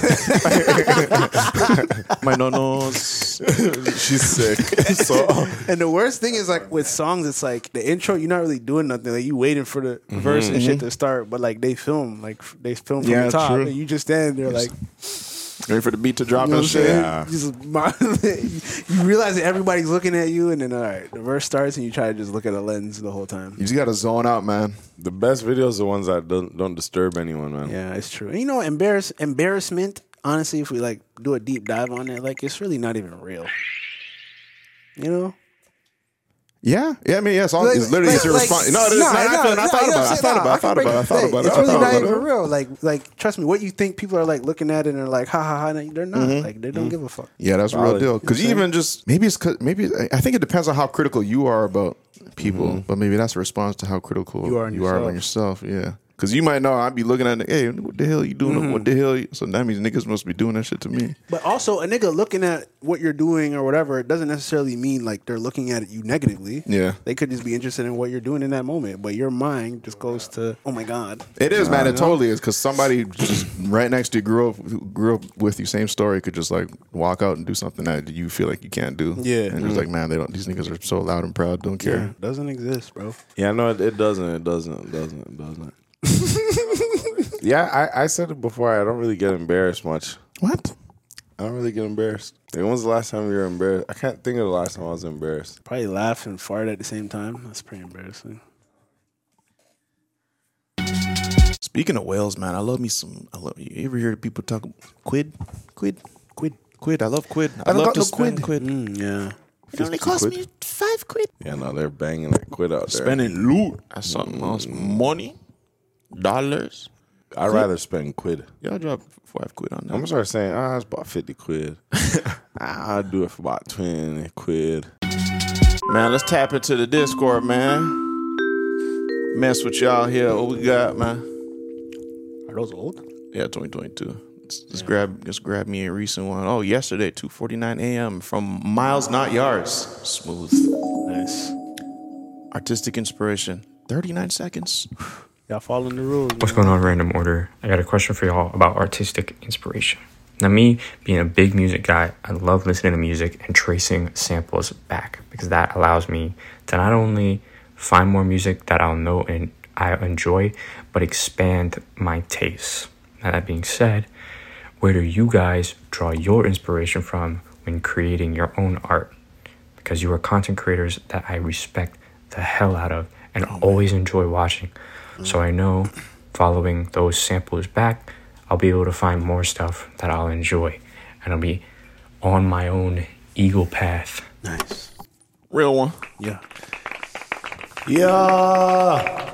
My no-nos. She's sick. So And the worst thing is like with songs, it's like the intro, you're not really doing nothing. Like you waiting for the verse and shit to start, but like they film from Yeah, the top, true. and you just stand there like. Ready for the beat to drop You know and what I'm shit. saying? Just, you realize that everybody's looking at you, and then all right, the verse starts, and you try to just look at a lens the whole time. You just gotta zone out, man. the best videos are the ones that don't disturb anyone, man. Yeah, it's true. And you know, embarrassment. Honestly, if we like do a deep dive on it, like it's really not even real. You know. Yeah, I mean, yeah, it's literally it's your response. No, it is. I thought about it. It's really not even real. Like, trust me, what you think people are like looking at it and are like, ha ha ha. They're not. Like, they don't give a fuck. Yeah, that's a real deal. Because even just maybe I think it depends on how critical you are about people, but maybe that's a response to how critical you are on yourself. Yeah. Because you might know, I'd be looking at it, hey, what the hell you doing? What the hell? So that means niggas must be doing that shit to me. But also, a nigga looking at what you're doing or whatever, it doesn't necessarily mean like they're looking at you negatively. Yeah. They could just be interested in what you're doing in that moment. But your mind just goes to, oh my God. It is, man. It totally is. Because somebody just right next to you grew up with you, same story, could just like walk out and do something that you feel like you can't do. Yeah. And it's like, man, these niggas are so loud and proud, don't care. Yeah, doesn't exist, bro. Yeah, no, it doesn't. Yeah, I said it before. I don't really get embarrassed much. What? I don't really get embarrassed. Like, when was the last time you were embarrassed? I can't think of the last time I was embarrassed. Probably laugh and fart at the same time. That's pretty embarrassing. Speaking of whales, man, I love you ever hear people talk quid? I love quid. I love to spend quid. Yeah. It only cost me 5 quid. Yeah, no, they're banging that quid out there. Spending loot. That's something else. Money, dollars. I'd rather spend quid. Y'all drop 5 quid on that. I'm gonna start saying, it's about 50 quid. I'll do it for about 20 quid. Man, let's tap into the Discord, man. Mess with y'all here. What we got, man? Are those old? Yeah, 2022. Let's grab me a recent one. Oh, yesterday, 2:49 a.m. from Miles Not Yards. Smooth. Nice. Artistic inspiration. 39 seconds. Y'all following the rules. What's going on, Random Order? I got a question for y'all about artistic inspiration. Now, me being a big music guy, I love listening to music and tracing samples back because that allows me to not only find more music that I'll know and I enjoy, but expand my tastes. Now, that being said, where do you guys draw your inspiration from when creating your own art? Because you are content creators that I respect the hell out of and always enjoy watching. So I know following those samples back, I'll be able to find more stuff that I'll enjoy. And I'll be on my own eagle path. Nice. Real one. Yeah. Yeah.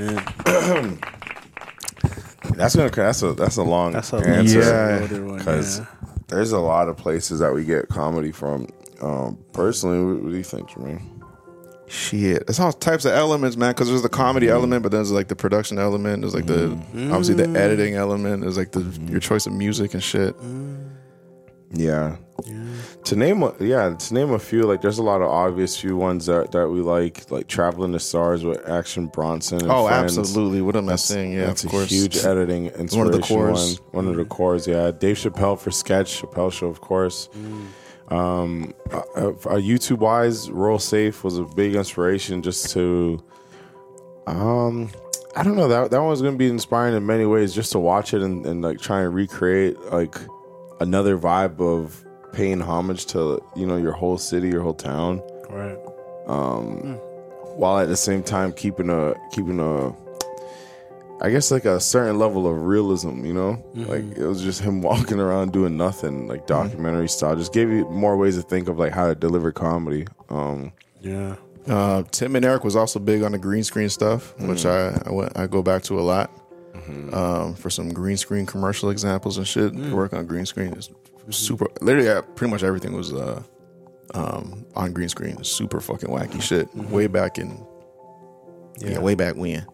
That's a long answer. Yeah. Because there's a lot of places that we get comedy from. Personally, what do you think, Jermaine? Shit, it's all types of elements, man. Because there's the comedy element, but there's like the production element. There's like the obviously the editing element. There's like your choice of music and shit. Yeah. To name a few, like there's a lot of obvious few ones that we like Traveling the Stars with Action Bronson. And Friends. Absolutely. What am I saying? Yeah, that's of course. A huge editing inspiration. One of the cores. One of the cores. Yeah, Dave Chappelle for Sketch, Chappelle Show, of course. YouTube wise, Roll Safe was a big inspiration. Just to, I don't know, that one was going to be inspiring in many ways. Just to watch it and like try and recreate like another vibe of paying homage to your whole city, your whole town, right? While at the same time keeping a I guess like a certain level of realism, like it was just him walking around doing nothing, like documentary style. Just gave you more ways to think of like how to deliver comedy. Yeah. Tim and Eric was also big on the green screen stuff, which I go back to a lot. For some green screen commercial examples and shit. Work on green screen is super. Literally, pretty much everything was on green screen. Super fucking wacky shit. Way back way back when.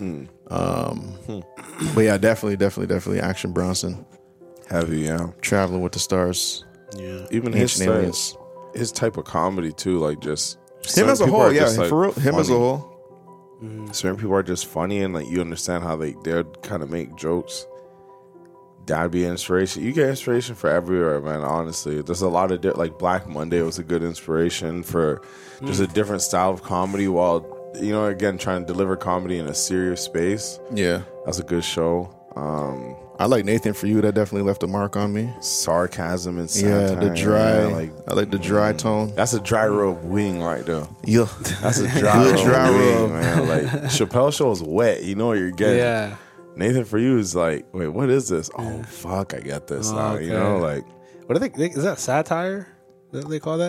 But yeah, definitely Action Bronson. Heavy, yeah. Traveling with the Stars. Yeah. Even his type of comedy too, like just him as a whole. Yeah, for real. Him as a whole. Certain people are just funny and like you understand how they'd kind of make jokes. That'd be inspiration. You get inspiration for everywhere, man. Honestly, there's a lot of like Black Monday was a good inspiration for just a different style of comedy. While again trying to deliver comedy in a serious space. Yeah, that's a good show. I like Nathan For You. That definitely left a mark on me. Sarcasm and satire. Yeah, the dry. I like the dry tone. That's a dry rub wing right there. Yeah, that's a dry rub, man. Like Chappelle Show is wet. You know what you're getting. Yeah. Nathan For You is like, wait, what is this? Oh fuck, I get this now. Okay. Like, what do they? Is that satire? That they call that?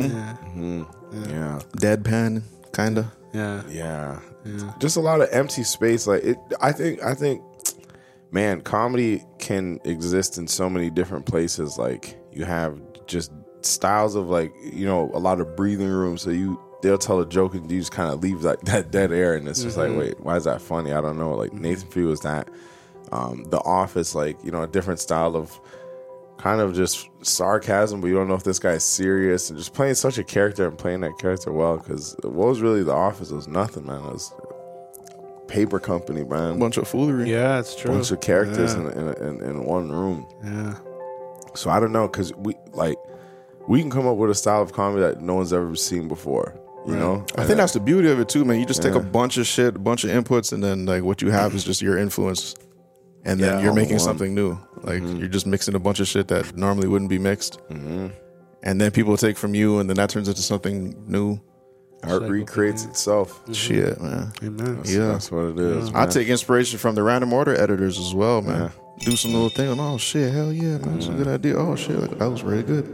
Yeah. Deadpan, kinda. Yeah. Just a lot of empty space. Like it. I think. Man, comedy can exist in so many different places. Like you have just styles of like, a lot of breathing room. So they'll tell a joke and you just kind of leave like that dead air. And it's just like, wait, why is that funny? I don't know. Like Nathan For You is that. The Office, like, a different style of kind of just sarcasm, but you don't know if this guy's serious and just playing such a character and playing that character well. Because what was really The Office? It was nothing, man. It was paper company, man. Bunch of foolery. Yeah, it's true. Bunch of characters in one room. Yeah. So I don't know, because we can come up with a style of comedy that no one's ever seen before. You know, I think that's the beauty of it too, man. You just take a bunch of shit, a bunch of inputs, and then like what you have is just your influence, and then you're making something new. Like you're just mixing a bunch of shit that normally wouldn't be mixed, and then people take from you, and then that turns into something new. Art recreates itself. Shit, man. Amen. That's what it is. I take inspiration from the Random Order editors as well, man. do some little thing. Oh shit, hell yeah, man, that's a good idea. Oh shit, like, that was really good.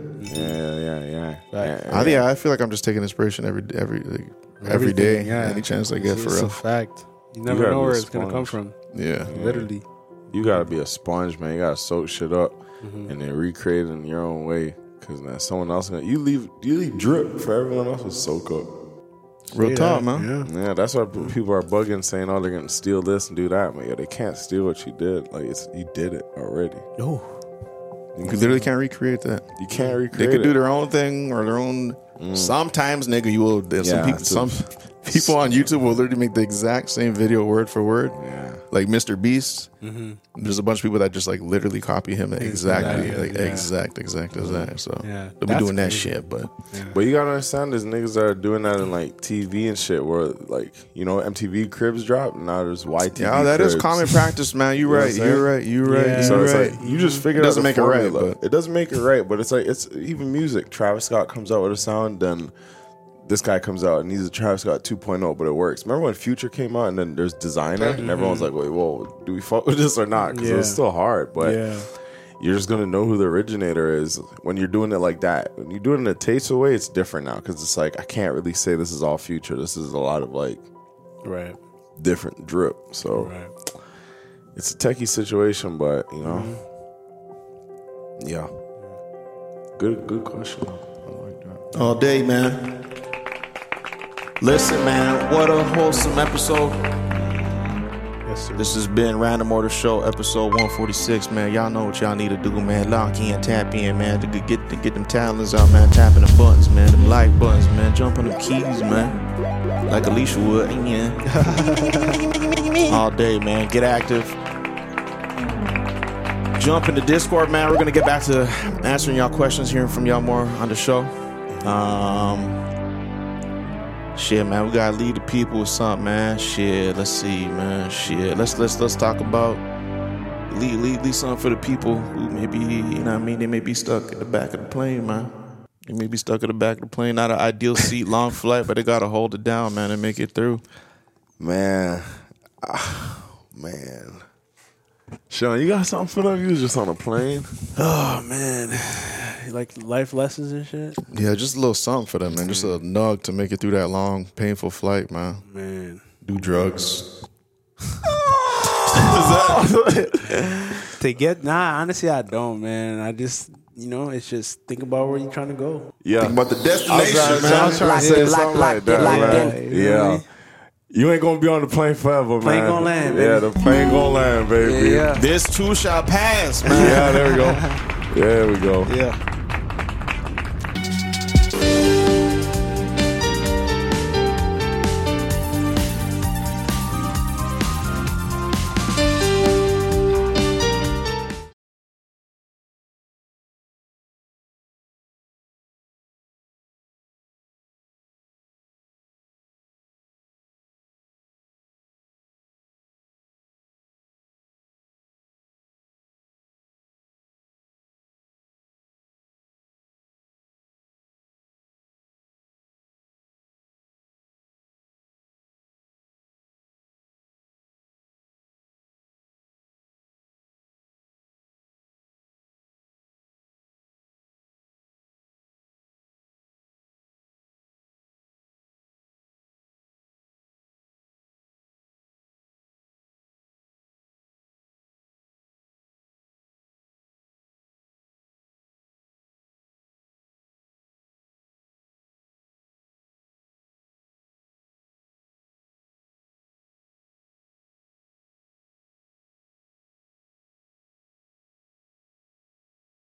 Yeah. I feel like I'm just taking inspiration every day, any chance I get for It's real. a fact. You never know where it's gonna come from. Yeah, literally. You gotta be a sponge, man. You gotta soak shit up and then recreate it in your own way. Cause man, someone else you leave drip for everyone else to soak up. Real talk, man. Yeah, that's why people are bugging, saying, "Oh, they're gonna steal this and do that." Man, they can't steal what you did. Like you did it already. No, you literally can't recreate that. You can't recreate. They could do their own thing or their own. Sometimes, nigga, you will. Some people on YouTube will literally make the exact same video word for word. Yeah. Like Mr. Beast. There's a bunch of people that just like literally copy him exactly, exact as that. So they'll be doing that shit, but you gotta understand, there's niggas that are doing that in like TV and shit, where like MTV Cribs drop, now there's YTV. Yeah, that Cribs. is common practice, man. You're right. Yeah. So it's like you just figured out doesn't make it right, but it doesn't make it right. But it's like it's even music. Travis Scott comes out with a sound, then this guy comes out and he's a Travis Scott 2.0, but it works. Remember when Future came out and then there's Designer and everyone's like, wait, whoa, do we fuck with this or not? Because it's still hard, but you're just going to know who the originator is when you're doing it like that. When you do it in a tasteful way, it's different now because it's like, I can't really say this is all Future. This is a lot of like different drip. So it's a techie situation, but yeah. Good question. I like that. All day, man. Listen, man, what a wholesome episode. Yes, sir. This has been Random Order Show, episode 146, man. Y'all know what y'all need to do, man. Lock in, tap in, man, to get them talents out, man. Tapping the buttons, man. Them like buttons, man. Jumping them keys, man. Like Alicia would. Yeah. All day, man. Get active. Jump into Discord, man. We're going to get back to answering y'all questions, hearing from y'all more on the show. Shit, man, we gotta lead the people with something, man. Shit, let's see, man. Shit, let's talk about lead something for the people who maybe, they may be stuck in the back of the plane, man. They may be stuck in the back of the plane, not an ideal seat, long flight, but they gotta hold it down, man, and make it through. Man. Sean, you got something for them? You was just on a plane? Oh, man. Like life lessons and shit? Yeah, just a little something for them, man. Just a nug to make it through that long, painful flight, man. Man. Do drugs. Honestly, I don't, man. I just, it's just think about where you're trying to go. Yeah. Think about the destination, man. I was trying to say something like that, man. Yeah. You ain't gonna be on the plane forever, man. Plane gonna land, baby. Yeah, the plane gonna land, baby. Yeah. This too shall pass, man. Yeah, there we go. There we go. Yeah.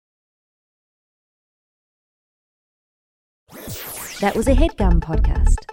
That was a HeadGum podcast.